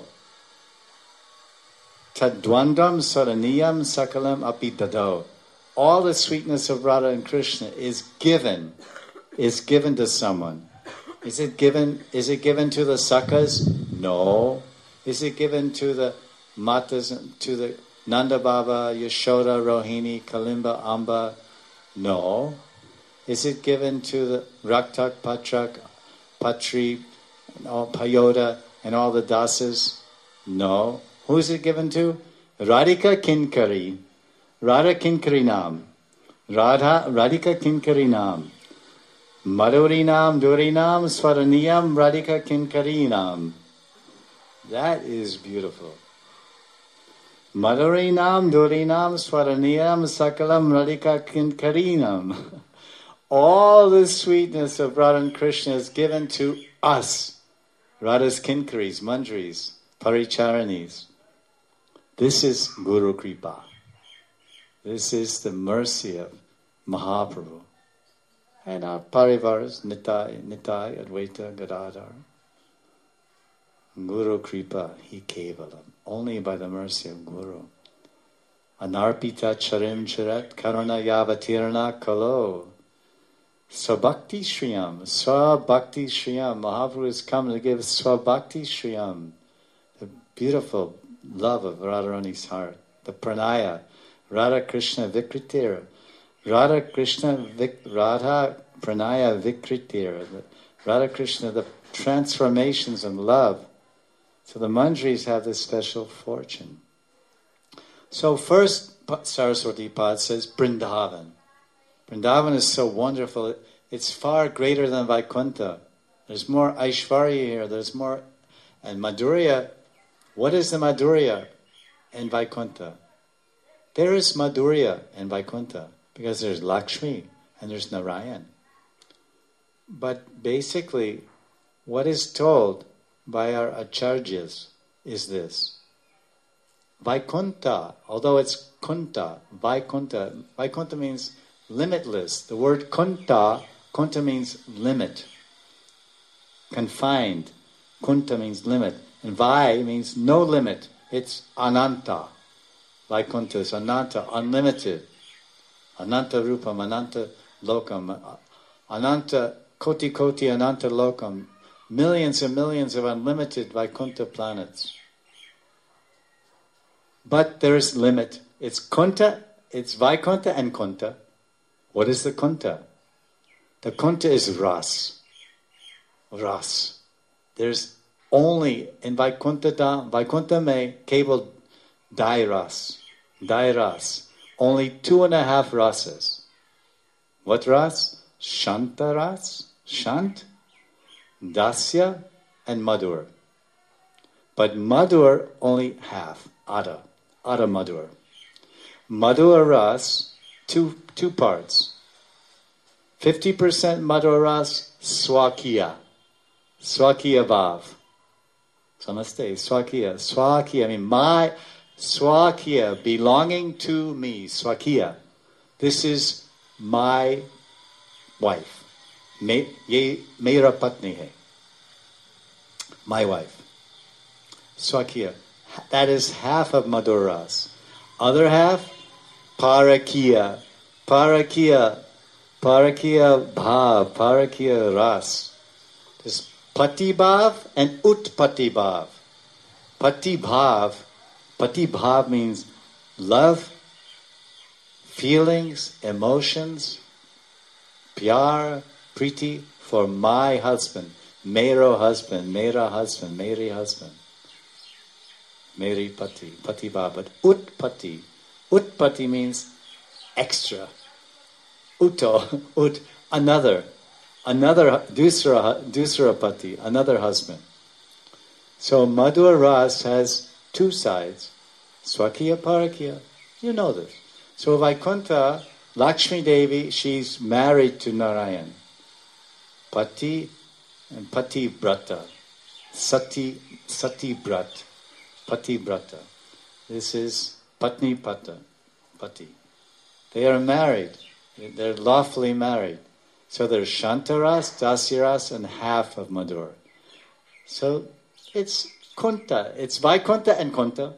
Tadwandam Saraniyam Sakalam Api Dado. All the sweetness of Radha and Krishna is given to someone. Is it given to the Sakas? No. Is it given to the Matas, to the Nanda Baba, Yashoda, Rohini, Kalimba, Amba? No. Is it given to the Raktak, Patrak, Patri, and all Payoda, and all the dasas? No. Who is it given to? Radhika Kinkari. Radha Kinkarinam. Radhika Kinkarinam. Madhurinam, Durinam, Swaraniyam, Radhika Kinkarinam. That is beautiful. Madhurinam, Durinam, Swaraniyam, Sakalam, Radhika Kinkarinam. All the sweetness of Radha and Krishna is given to us. Radha's Kinkaris, Manjaris, Paricharanis. This is Guru Kripa. This is the mercy of Mahaprabhu. And our Parivaras, Nitai, Advaita, Gadadhar. Guru Kripa, Hi Kevalam. Only by the mercy of Guru. Anarpita Charim Charat Karuna Yavatirana Kalo. Swabhakti Shriyam. Swabhakti Shriyam. Mahaprabhu is coming to give Swabhakti Shriyam. The beautiful love of Radharani's heart. The pranaya. Radha Krishna Vikritira. Radha Pranaya Vikritira. Radha Krishna, the transformations in love. So the Manjaris have this special fortune. So first Saraswati Pad says Vrindavan. Vrindavan is so wonderful. It's far greater than Vaikuntha. There's more Aishvarya here. There's more. And Madhurya, what is the Madhurya in Vaikuntha? There is Madhurya in Vaikuntha because there's Lakshmi, and there's Narayan. But basically, what is told by our acharyas is this. Vaikuntha, although it's Kunta, Vaikuntha means limitless. The word Kunta means limit, confined. Kunta means limit. And Vai means no limit. It's Ananta. Vaikuntha is Ananta, unlimited. Ananta Rupam, Ananta Lokam, Ananta Koti Koti, Ananta Lokam. Millions and millions of unlimited Vaikuntha planets. But there is limit. It's Kunta, it's Vaikuntha and Kunta. What is the Kunta? The Kunta is Ras. Ras. There's only in Vaikuntha mein keval Dairas. Only 2.5 rasas. What ras? Shanta ras, Shant, Dasya, and Madhur. But Madhur only half, Ada Madhur. Madhur ras, two parts. 50% Madhur ras, Swakiya Bhav. Namaste, Swakiya, I mean my Swakiya, belonging to me, Swakiya. This is my wife. Ye mera patni hai. My wife. Swakiya. That is half of Madhur ras. Other half, Parakiya Bhav, Parakiya ras. There's Pati Bhav and Utpati Bhav. Pati Bhav means love, feelings, emotions, pyar, priti, for my husband, mera husband, meri husband, meri pati, pati bhav. But utpati means extra. Another, dusra pati, another husband. So Madhur ras has two sides, Swakiya, Parakiya. You know this. So Vaikuntha, Lakshmi Devi, she's married to Narayan. Pati and Pati Brata. Sati Brat. Pati Brata. This is Patni Pati. They are married. They're lawfully married. So there's Shantaras, Dasyaras, and half of Madhur. So it's Kunta. It's Vaikuntha and Kunta.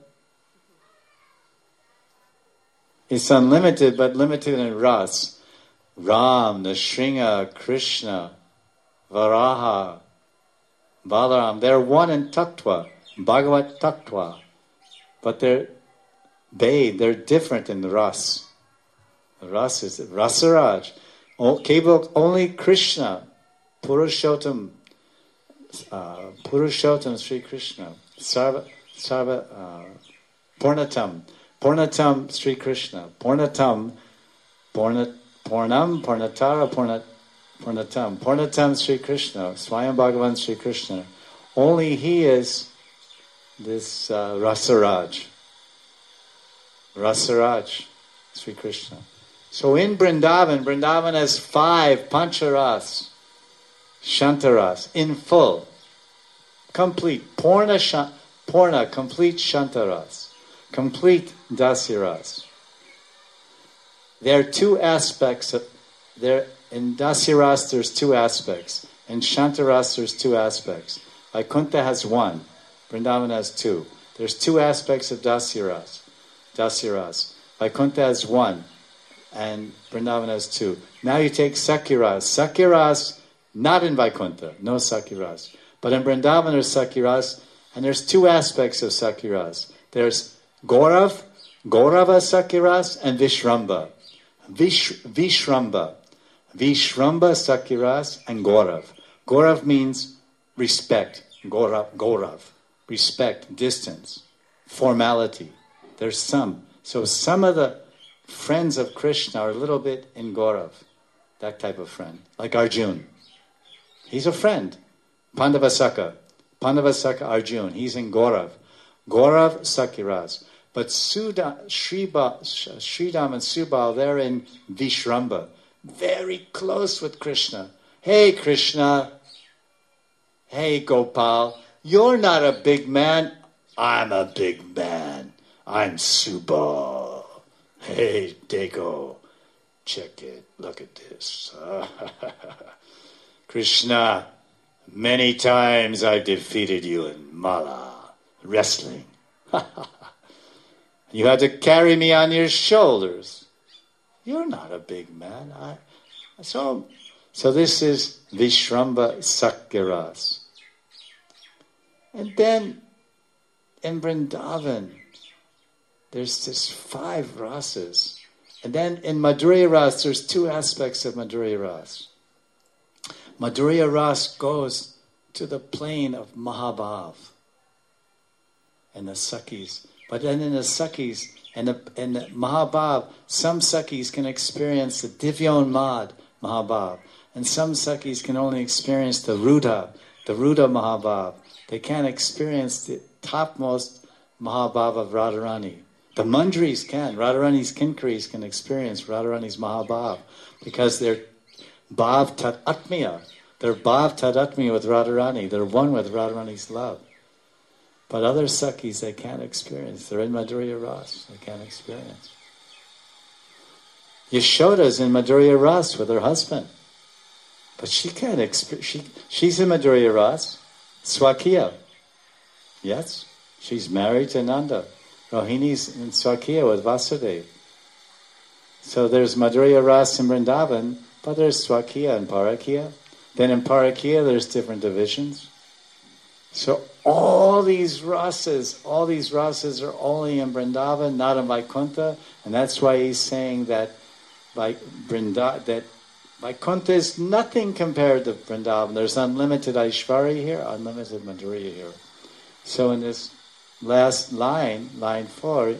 It's unlimited, but limited in ras. Ram, Nrsimha, Krishna, Varaha, Balaram. They're one in Tattva, Bhagavat Tattva. But they're different in the ras. The ras is Rasaraj. Only Krishna, Purushottam Sri Krishna, Purnatam Sri Krishna, Purnatam Sri Krishna, Swayam Bhagavan Sri Krishna. Only he is this Rasaraj Sri Krishna. So in Vrindavan has 5 Pancharas, Shantaras, in full, complete, Purna, complete Shantaras, complete Dasyaras. There are 2 aspects in Dasyaras there's 2 aspects. In Shantaras there's 2 aspects. Vaikuntha has 1. Vrindavan has 2. There's 2 aspects of Dasyaras. Vaikuntha has 1. And Vrindavan has 2. Now you take Sakyaras. Sakyaras, not in Vaikuntha, no Sakyaras. But in Vrindavan there's Sakyaras, and there's 2 aspects of Sakyaras. There's Gaurava Sakyaras, and Vishramba. Vishramba Sakyaras, and Gaurav. Gaurav means respect. Gaurav. Respect, distance, formality. There's some. So some of the friends of Krishna are a little bit in Gaurav. That type of friend. Like Arjun. He's a friend. Pandavasaka Arjun. He's in Gaurav. Gaurav Sakyaras. But Sridham and Subal, they're in Vishramba. very close with Krishna. Hey Krishna, hey Gopal, you're not a big man. I'm a big man. I'm Subha. Hey Deko, check it. Look at this. Krishna, many times I've defeated you in Mala, wrestling. You had to carry me on your shoulders. You're not a big man. So this is Vishramba Sakyaras. And then in Vrindavan, there's this 5 rasas. And then in Madhurya Ras, there's 2 aspects of Madhurya Ras. Madhurya Ras goes to the plane of Mahabhav and the Sakhis. But then in the Sakhis and the Mahabhav, some Sakhis can experience the Divyon Mad Mahabhav. And some Sakhis can only experience the Ruda Mahabhav. They can't experience the topmost Mahabhav of Radharani. The Manjaris can. Radharani's Kinkaris can experience Radharani's Mahabhav because they're Bhav Tat Atmiya. They're Bhav Tat Atmiya with Radharani. They're one with Radharani's love. But other Sakhis they can't experience. They're in Madhurya Ras. They can't experience. Yashoda's in Madhurya Ras with her husband. But she can't experience. She's in Madhurya Ras. Swakiya. Yes? She's married to Nanda. Rohini's in Swakiya with Vasudeva. So there's Madhurya Ras in Vrindavan, but there's Swakiya and Parakiya. Then in Parakiya there's different divisions. So all these rasas are only in Vrindavan, not in Vaikuntha, and that's why he's saying that that Vaikuntha is nothing compared to Vrindavan. There's unlimited Aishwarya here, unlimited Madhurya here. So in this last line 4,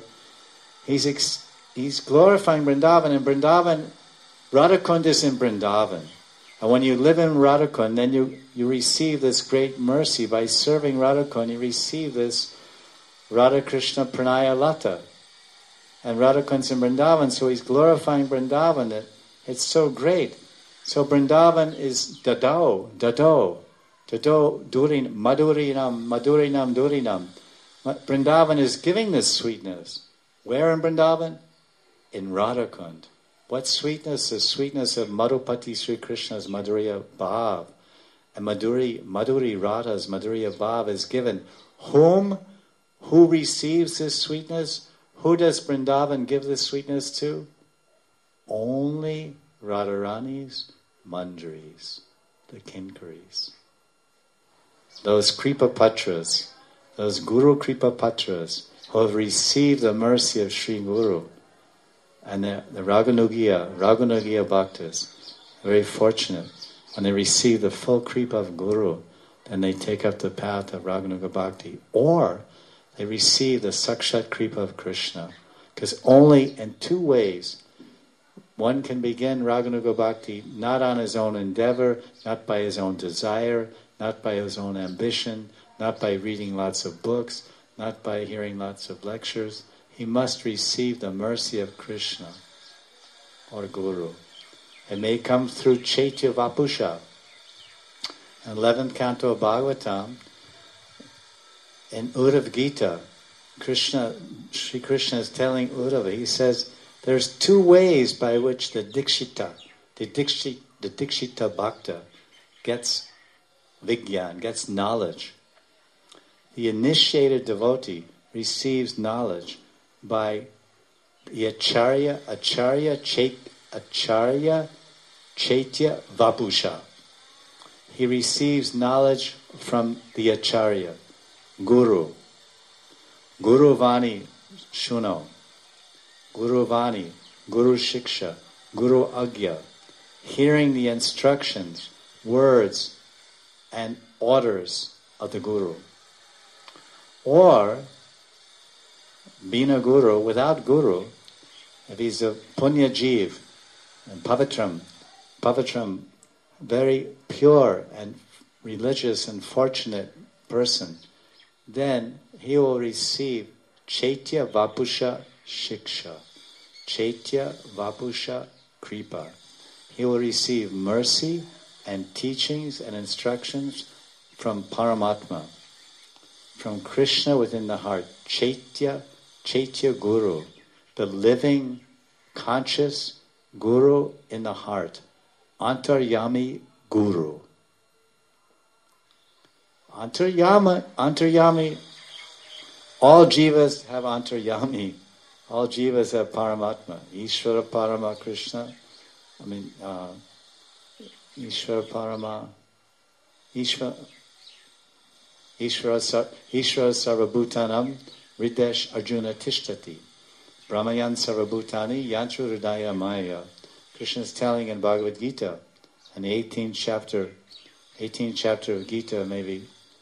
he's glorifying Vrindavan, and Vrindavan, Radhakund is in Vrindavan. And when you live in Radhakund, then you receive this great mercy. By serving Radhakund, you receive this Radha Krishna Pranaya Lata. And Radhakund's in Vrindavan, so he's glorifying Vrindavan. That it's so great. So Vrindavan is Dado, Durinam, Durinam. Vrindavan is giving this sweetness. Where in Vrindavan? In Radhakund. What sweetness? The sweetness of Madhupati Sri Krishna's Madhurya Bhav. And Madhuri Radha's Madhurya Bhav is given. Who receives this sweetness? Who does Vrindavan give this sweetness to? Only Radharani's Manjaris, the Kinkaris. Those Kripa Patras, those Guru Kripa Patras, who have received the mercy of Sri Guru, and the Raganugiya Bhaktas, very fortunate. When they receive the full Kripa of Guru, then they take up the path of Raganuga Bhakti. Or they receive the Sakshat Kripa of Krishna. Because only in 2 ways one can begin Raganuga Bhakti, not on his own endeavor, not by his own desire, not by his own ambition, not by reading lots of books, not by hearing lots of lectures. He must receive the mercy of Krishna or Guru. It may come through Chaitya Vapusha. In 11th canto of Bhagavatam, in Uddhava Gita, Sri Krishna is telling Uddhava, he says, there's 2 ways by which the Dikshita Bhakta gets Vigyan, gets knowledge. The initiated devotee receives knowledge by the Acharya Chaitya Vapusha. He receives knowledge from the Acharya, Guru. Guru Vani Shuno. Guru Vani, Guru Shiksha, Guru Agya. Hearing the instructions, words, and orders of the Guru. Or Bina Guru, without Guru, if he's a Punya Jeev, and Pavitram, very pure and religious and fortunate person, then he will receive Chaitya Vapusha Shiksha, Chaitya Vapusha Kripa. he will receive mercy and teachings and instructions from Paramatma, from Krishna within the heart, Chaitya Guru, the living, conscious Guru in the heart, Antaryami Guru. Antaryami, all jivas have Antaryami, all jivas have Paramatma, Ishvara Parama Krishna, Ishvara Parama, Ishvara Sarvabhutanam, Ridesh Arjuna Tishtati, Brahmayan Sarvabhutani, Yantru Hridaya Maya. Krishna is telling in Bhagavad Gita, in the 18th chapter of Gita, maybe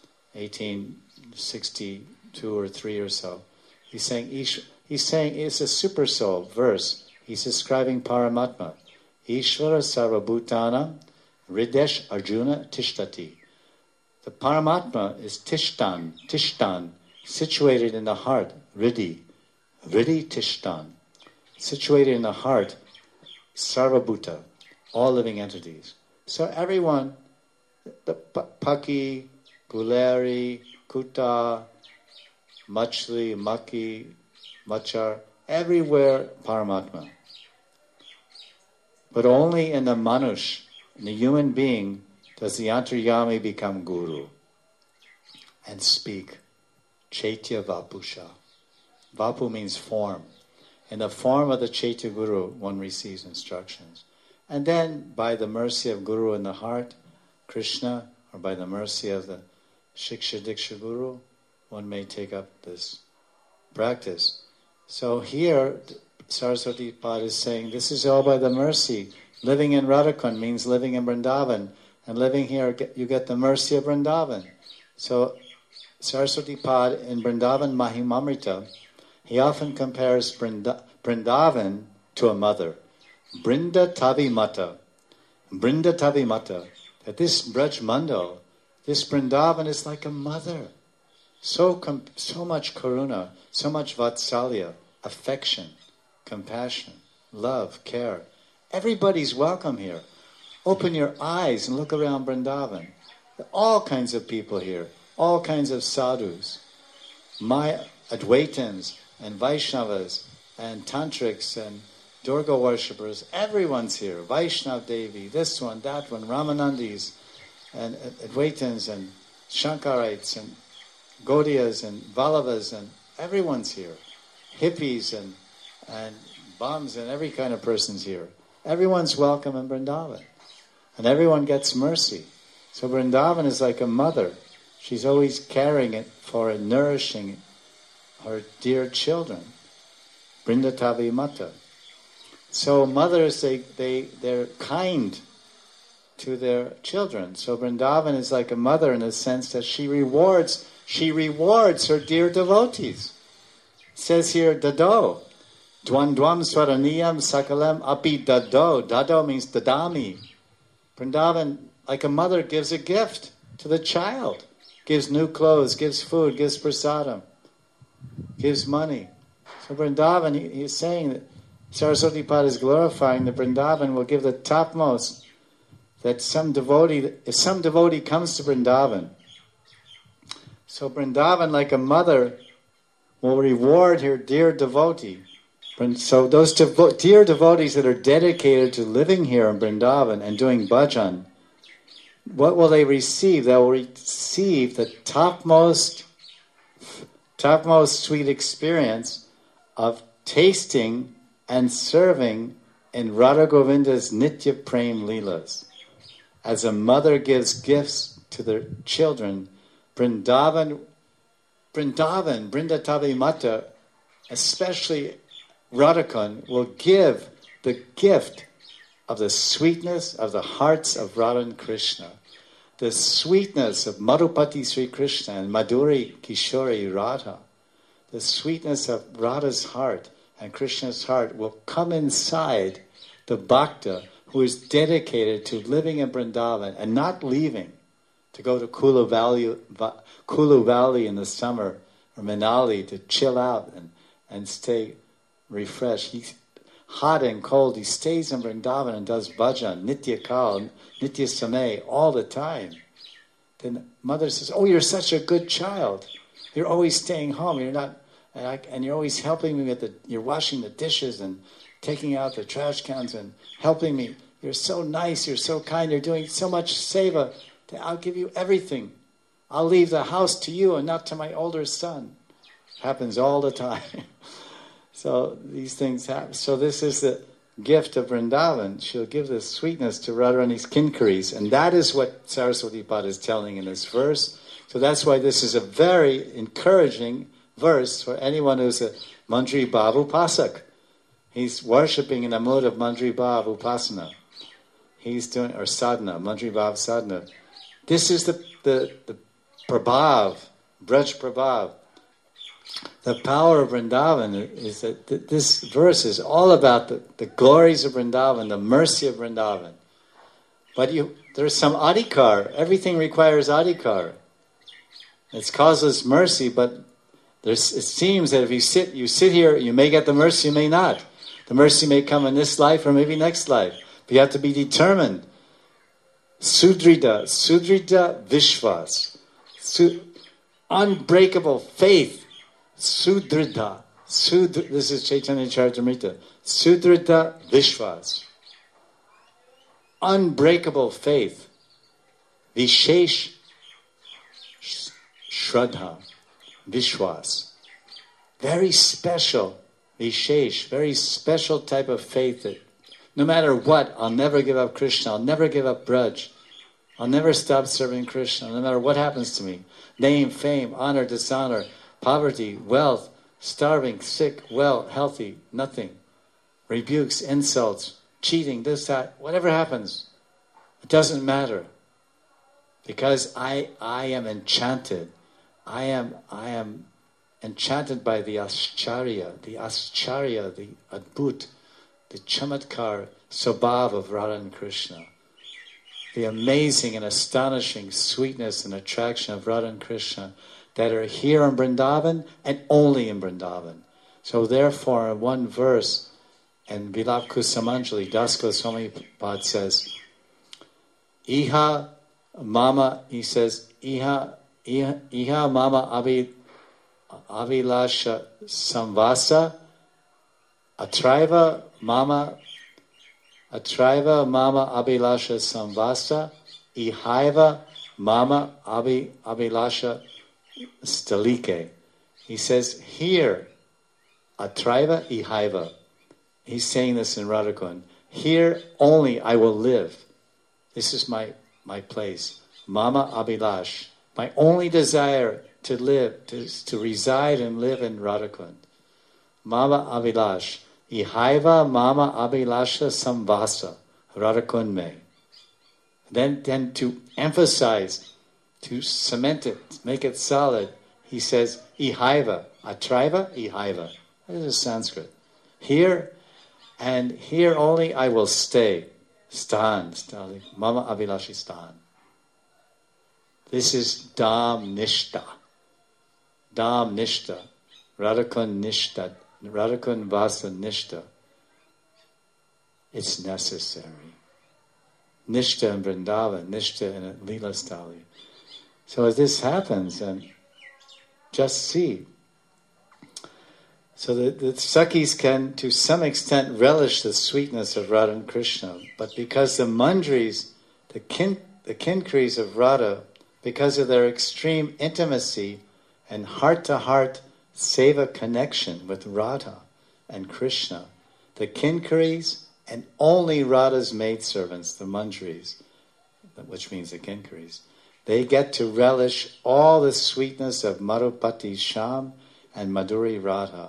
1862 or 3 or so. He's saying it's a super soul verse. He's describing Paramatma. Ishvara Sarvabhutana Ridesh Arjuna Tishtati. The Paramatma is Tishtan, situated in the heart, Riddhi Tishtan, situated in the heart, Sarvabhuta, all living entities. So everyone, the Paki, Guleri, Kuta, Machli, Maki, Machar, everywhere Paramatma. But only in the Manush, in the human being, does the Antaryami become Guru and speak. Chaitya Vapusha. Vapu means form. In the form of the Chaitya Guru, one receives instructions. And then, by the mercy of Guru in the heart, Krishna, or by the mercy of the Shiksha Diksha Guru, one may take up this practice. So here, Saraswati Pad is saying, this is all by the mercy. Living in Radhakund means living in Vrindavan. And living here, you get the mercy of Vrindavan. So, Saraswati Pad in Vrindavan Mahimamrita, he often compares Vrindavan to a mother. Brinda Tavi Mata, that this Braj Mandal, this Vrindavan is like a mother. So much karuna, so much vatsalya, affection, compassion, love, care. Everybody's welcome here. Open your eyes and look around Vrindavan. All kinds of people here, all kinds of sadhus, Advaitins and Vaishnavas and Tantrics and Durga worshippers. Everyone's here. Vaishnav Devi, this one, that one, Ramanandis and Advaitins and Shankarites and Gaudiyas and Vallavas, and everyone's here. Hippies and bums and every kind of person's here. Everyone's welcome in Vrindavan. And everyone gets mercy. So Vrindavan is like a mother. She's always caring it for and nourishing her dear children. Brindatavi Mata. So mothers, they're kind to their children. So Vrindavan is like a mother in the sense that she rewards her dear devotees. It says here, Dado. Dwandwam Swaraniyam Sakalam Api Dado. Dado means Dadami. Vrindavan, like a mother, gives a gift to the child. Gives new clothes, gives food, gives prasadam, gives money. So Vrindavan, he's saying that Saraswati Pad is glorifying that Vrindavan will give the topmost, that if some devotee comes to Vrindavan, so Vrindavan, like a mother, will reward her dear devotee. So those dear devotees that are dedicated to living here in Vrindavan and doing bhajan, what will they receive? They will receive the topmost sweet experience of tasting and serving in Radha Govinda's Nitya Prem Leelas. As a mother gives gifts to their children, Vrindavan, Brindatavi Mata, especially Radhakund, will give the gift of the sweetness of the hearts of Radha and Krishna, the sweetness of Madhupati Sri Krishna and Madhuri Kishori Radha, the sweetness of Radha's heart and Krishna's heart will come inside the bhakta who is dedicated to living in Vrindavan and not leaving to go to Kulu Valley in the summer or Manali to chill out and stay refreshed. hot and cold. He stays in Vrindavan and does bhajan, nitya kal, nitya samay, all the time. Then mother says, oh, you're such a good child. You're always staying home. You're not, and you're always helping me you're washing the dishes and taking out the trash cans and helping me. You're so nice, you're so kind, you're doing so much seva. I'll give you everything. I'll leave the house to you and not to my older son. Happens all the time. So these things happen. So this is the gift of Vrindavan. She'll give this sweetness to Radharani's kinkaris. And that is what Saraswati Pad is telling in this verse. So that's why this is a very encouraging verse for anyone who's a Mandri Bhav Upasak. He's worshipping in a mode of Mandri Bhav Upasana. He's doing, or sadhana, Mandri Bhav sadhana. This is the prabhav, Braj prabhav. The power of Vrindavan is that this verse is all about the glories of Vrindavan, the mercy of Vrindavan. But there's some adhikar. Everything requires adhikar. It's causeless mercy, but it seems that if you sit here, you may get the mercy, you may not. The mercy may come in this life or maybe next life. But you have to be determined. Sudrida Vishwas. Unbreakable faith. Sudrida. This is Chaitanya Charitamrita. Sudrida Vishwas. Unbreakable faith. Vishesh Shraddha. Vishwas. Very special. Vishesh. Very special type of faith that no matter what, I'll never give up Krishna. I'll never give up Braj. I'll never stop serving Krishna, no matter what happens to me. Name, fame, honor, dishonor, poverty, wealth, starving, sick, well, healthy, nothing. Rebukes, insults, cheating, this, that, whatever happens. It doesn't matter. Because I am enchanted. I am enchanted by the Ascharya, the Adbhut, the Chamatkar Swabhav of Radha and Krishna. The amazing and astonishing sweetness and attraction of Radha and Krishna that are here in Vrindavan and only in Vrindavan. So therefore, in one verse, in Vilap Kusamanjali, Das Goswami Pad says, Iha Mama, he says, Iha Mama Avilasha Samvasa, Atraiva Mama Abhilasha Samvasa, Ihaiva Mama Abhilasha Stalike. He says here, Atraiva Ihaiva. He's saying this in Radhakund. Here only I will live. This is my place. Mama Abhilash. My only desire to live, to reside and live in Radhakund. Mama Abhilash. Ihaiva Mama Abhilasha Samvasa. Radhakund me. Then to emphasize, to cement it, make it solid, he says, Ihaiva. Atraiva, Ihaiva. This is Sanskrit. Here, and here only I will stay. Stan. Mama Abhilashi Stan. This is Dham Nishta. Dham Nishta. Radhakund Nishta. Radhakund Vasa Nishta. It's necessary. Nishta in Vrindavan, Nishta in Leela Stali. So as this happens, and just see. So the Sakhis can, to some extent, relish the sweetness of Radha and Krishna. But because the Mandris, the Kinkaris of Radha, because of their extreme intimacy and heart-to-heart seva connection with Radha and Krishna, the Kinkaris and only Radha's maidservants, the Mandris, which means the Kinkaris, they get to relish all the sweetness of Madhupati Sham and Madhuri Radha.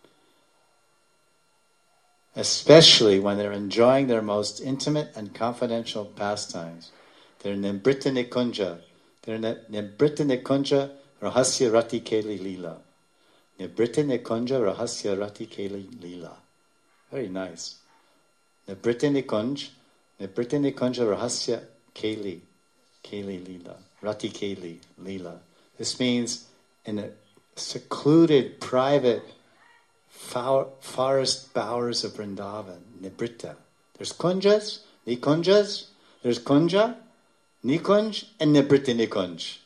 Especially when they're enjoying their most intimate and confidential pastimes. They're Nimbrita Nikunja. They're Nimbrita Nikunja Rahasya Rati Keli Leela. Nimbrita Nikunja Rahasya Rati Keli Leela. Very nice. Nimbrita Nikunja Rahasya Keli Leela. Rati Keli Leela. This means in a secluded, private forest bowers of Vrindavan, Nibrita. There's kunjas, nikunjas, there's kunja, nikunj, and Nibrita nikunj.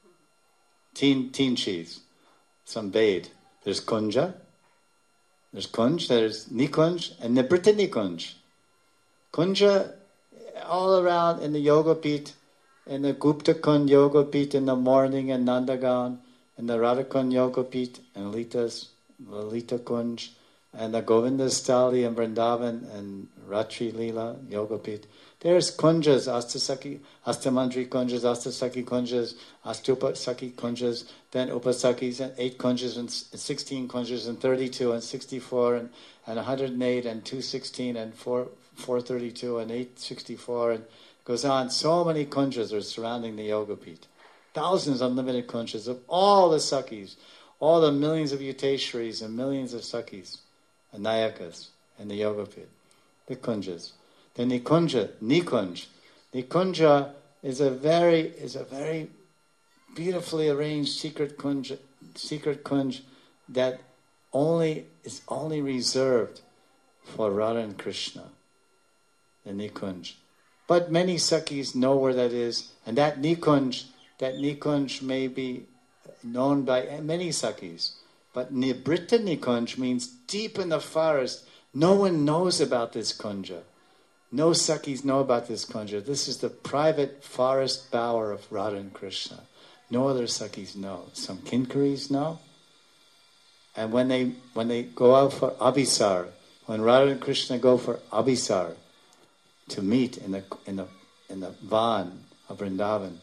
Teen cheese. Some bade. There's kunja, there's kunj, there's nikunj, and Nibrita nikunj. Kunja, all around in the Yoga Pit, in the Gupta Kund Yoga Pit in the morning, and Nandagan, and the Radhakund Yoga Pit, and Lalita Kunj, and the Govinda Stali in Vrindavan, and Ratri Leela Yoga Pit. There's kunjas, Astasaki, Astamandri kunjas, Astasaki kunjas, Astupasaki kunjas, then Upasakis, and 8 kunjas, and 16 kunjas, and 32, and 64, and 108, and 216, and 432, and 864, and it goes on. So many kunjas are surrounding the Yoga Pit. Thousands, unlimited kunjas of all the Sakis, all the millions of Yuteshwaris and millions of Sakis and Nayakas in the Yoga Pit. The kunjas. The Nikunja. Nikunja is a very beautifully arranged secret kunj that is only reserved for Radha and Krishna. The Nikunj. But many Sakis know where that is, and that Nikunj may be known by many Sakis. But Nibrita Nikunj means deep in the forest. No one knows about this kunja. No Sakis know about this kunja. This is the private forest bower of Radha and Krishna. No other Sakis know. Some Kinkaris know. And when they go out for Abhisar, when Radha and Krishna go for Abhisar, to meet in the van of Vrindavan,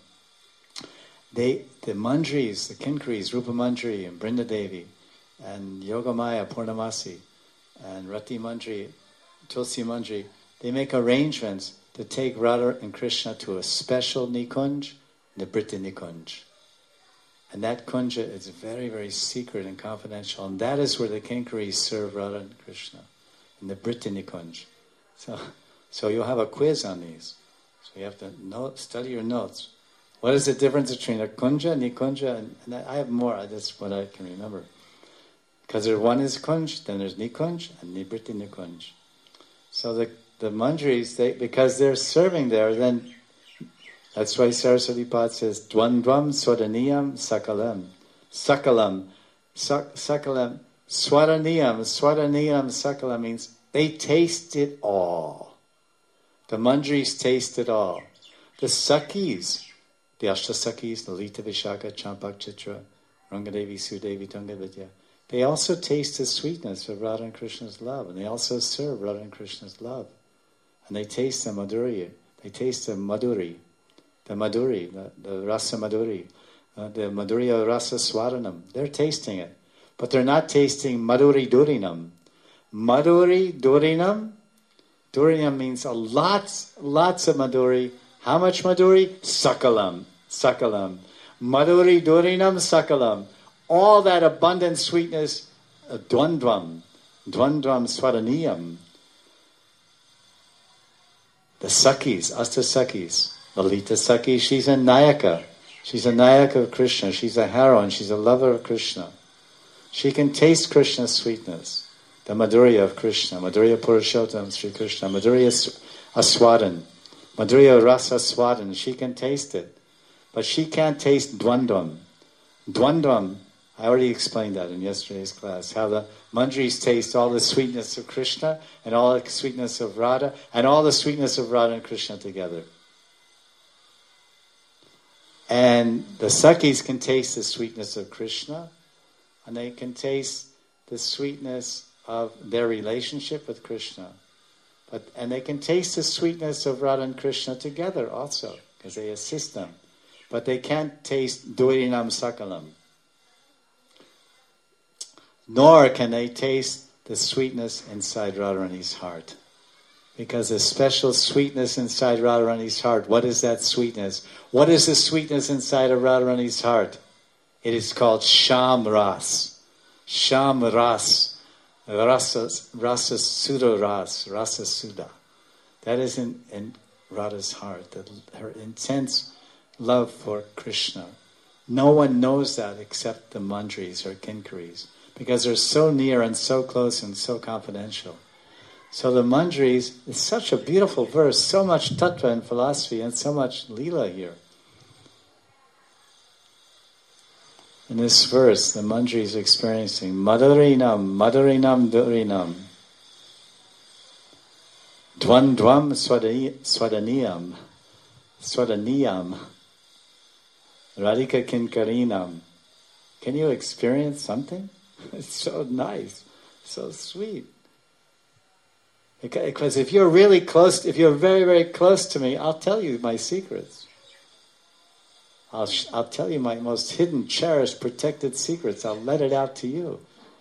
the Manjris, the Kinkaris, Rupa Manjri and Brinda Devi, and Yogamaya Purnamasi, and Rati Manjri, Tulsi Manjri, they make arrangements to take Radha and Krishna to a special Nikunj, Nibrita Nikunj. And that kunja is very, very secret and confidential. And that is where the Kinkaris serve Radha and Krishna, in the Nibrita Nikunj. So you'll have a quiz on these. So you have to study your notes. What is the difference between a kunja, nikunja, and I have more. That's what I can remember. Because one is kunj, then there's nikunj, and nibrita nikunj. So the manjaris, because they're serving there, then that's why Saraswati Pad says, Dvandvam swadaniyam sakalam. Sakalam. Sakalam. Swadaniyam sakalam means they taste it all. The manjaris taste it all. The Sakis, the Ashtasakis, Lalita Vishaka, Champak Chitra, Rangadevi, Sudevi, Tungavidya, they also taste the sweetness of Radha and Krishna's love, and they also serve Radha and Krishna's love. And they taste the madhurya, they taste the madhuri, the rasa madhuri, the madhurya rasa swaranam. They're tasting it, but they're not tasting madhuri durinam. Madhuri durinam, durinam means lots of madhuri. How much madhuri? Sakalam. Madhuri durinam sakalam. All that abundant sweetness, dvandvam swaraniyam. The Sakis, Astasakis, Lalita Saki, she's a Nayaka. She's a Nayaka of Krishna. She's a heroine. She's a lover of Krishna. She can taste Krishna's sweetness. The Madhurya of Krishna. Madhurya Purushottam Sri Krishna. Madhurya Aswadan. Madhurya Rasa Swadan. She can taste it. But she can't taste Dvandvam. Dvandvam, I already explained that in yesterday's class, how the manjaris taste all the sweetness of Krishna and all the sweetness of Radha and all the sweetness of Radha and Krishna together. And the Sakis can taste the sweetness of Krishna, and they can taste the sweetness of their relationship with Krishna. And they can taste the sweetness of Radha and Krishna together also, because they assist them. But they can't taste Durinam Sakalam. Nor can they taste the sweetness inside Radharani's heart. Because the special sweetness inside Radharani's heart, what is that sweetness? What is the sweetness inside of Radharani's heart? It is called Sham Ras. Sham Ras. Rasa Sudha Ras. Rasa Sudha. That is in Radha's heart. Her intense love for Krishna. No one knows that except the manjaris or kinkaris. because they're so near and so close and so confidential. So the Manjaris is such a beautiful verse, so much tattva and philosophy and so much lila here. In this verse, the Manjari is experiencing Madarinam, Madarinam, Durinam, Dvandvam Swadaniyam, Swadaniyam, Radhika Kinkarinam. Can you experience something? It's so nice, so sweet. Because if you're really close, if you're very, very close to me, I'll tell you my secrets. I'll tell you my most hidden, cherished, protected secrets. I'll let it out to you.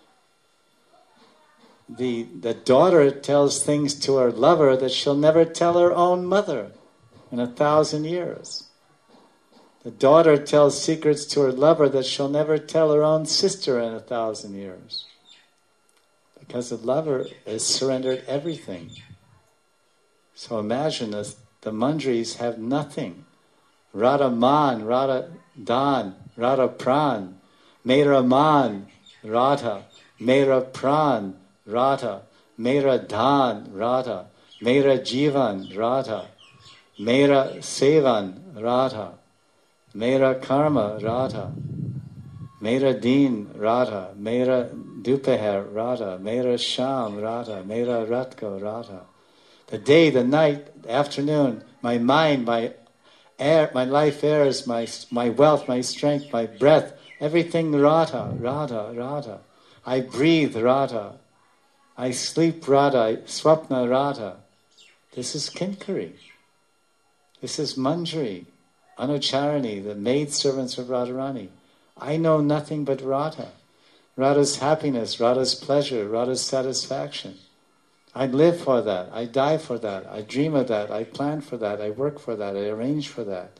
The daughter tells things to her lover that she'll never tell her own mother in 1,000 years. The daughter tells secrets to her lover that she'll never tell her own sister in 1,000 years. Because the lover has surrendered everything. So imagine this, the Manjaris have nothing. Radha Man, Radha Dan, Radha Pran, Mera Man, Radha, Mera Pran, Radha, Mera Dan, Radha, Mera Jivan, Radha, Mera Sevan, Radha, Mera Karma, Radha, Mera Deen, Radha, Mera Dupaher, Radha, Mera Sham, Radha, Mera Ratko, Radha. The day, the night, the afternoon, my mind, my air, my life airs, my wealth, my strength, my breath, everything Radha, Radha, Radha. I breathe Radha. I sleep Radha, I swapna Radha. This is Kinkari. This is Manjari, Anucharani, the maidservants of Radharani. I know nothing but Radha. Radha's happiness, Radha's pleasure, Radha's satisfaction. I live for that, I die for that, I dream of that, I plan for that, I work for that, I arrange for that.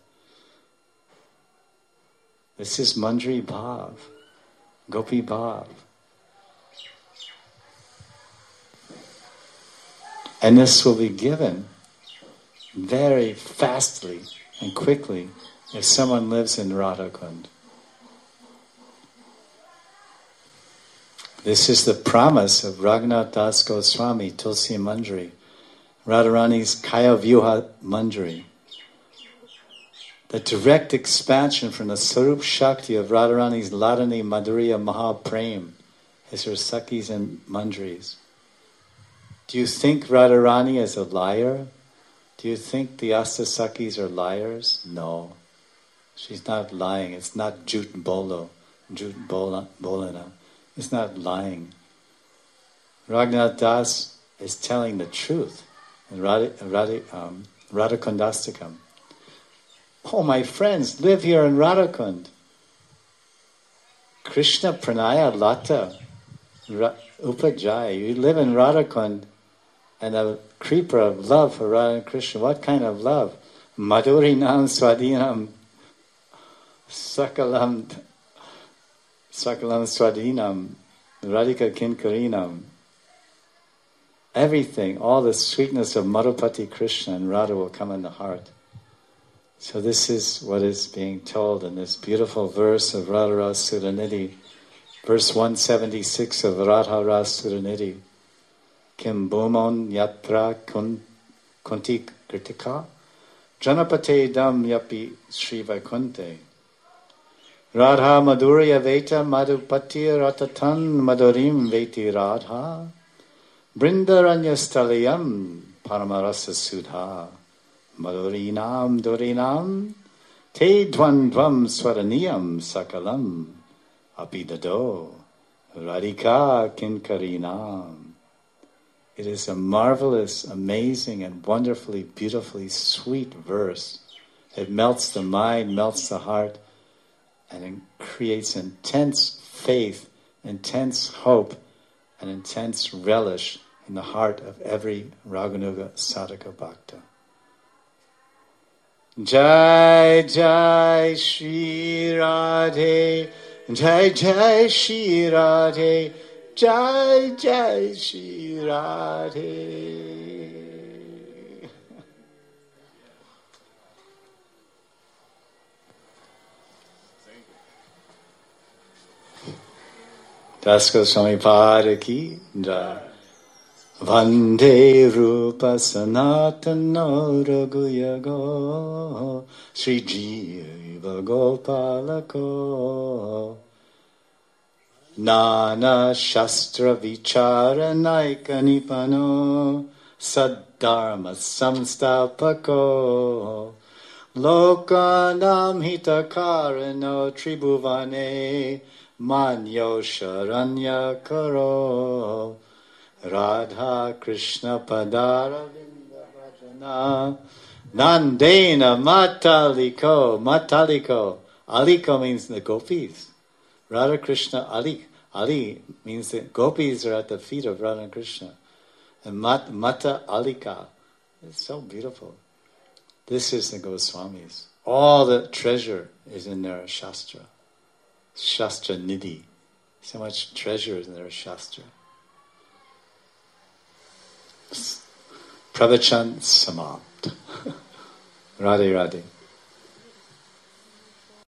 This is Manjari Bhav, Gopi Bhav. And this will be given very fastly and quickly if someone lives in Radhakund. This is the promise of Raghunath Das Goswami, Tulsi Manjari, Radharani's Kaya Vyuha Manjari. The direct expansion from the Sarup Shakti of Radharani's Ladani Madhurya Mahaprem is her Sakhis and Manjaris. Do you think Radharani is a liar? Do you think the Astasakhis are liars? No. She's not lying. It's not Jut Bolana. It's not lying. Raghunath Das is telling the truth in Radhakundastakam. Oh, my friends, live here in Radhakund. Krishna Pranaya Lata Upajaya. You live in Radhakund and a creeper of love for Radha and Krishna. What kind of love? Madhurinam Swadinam Sakalam Swadinam, Radhika Kinkarinam. Everything, all the sweetness of Madhupati Krishna and Radha will come in the heart. So this is what is being told in this beautiful verse of Radha Ras Suranidhi, verse 176 of Radha Ras Suranidhi. Kim Bhumon Yatra Kunti Kritika Janapate Dam Yapi Sri Vaikunte Radha Madhurya Veta Madhupati Ratatan Madhurim Veti Radha Brindaranya Stalayam Paramarasa Sudha Madhurinam Durinam Te Dvandvam Swaraniyam Sakalam Apidado Radhika Kinkarinam. It is a marvelous, amazing, and wonderfully, beautifully sweet verse. It melts the mind, melts the heart, and it creates intense faith, intense hope, and intense relish in the heart of every Raghunuga Sadhaka Bhakta. Jai Jai Shri Radhe, Jai Jai Shri Radhe, Jai Jai Shri Radhe. Das Goswami Pada ki jai. Vande Rupa Sanatana Raghuyago Sri Jiva Gopalako Nana Shastra Vichara Naika Nipano Saddharma Samstapako Lokanam Hitakarano Tribhuvane Manyo Sharanya Karo Radha Krishna Padara Vinda Bhajana Nandena Mataliko Mataliko Aliko means the gopis. Radha Krishna Ali. Ali means that gopis are at the feet of Radha Krishna. And Mata Alika. It's so beautiful. This is the Goswamis. All the treasure is in their Shastra. Shastra Nidhi. So much treasure is in their Shastra. Pravachan Samapt. Radhe Radhe.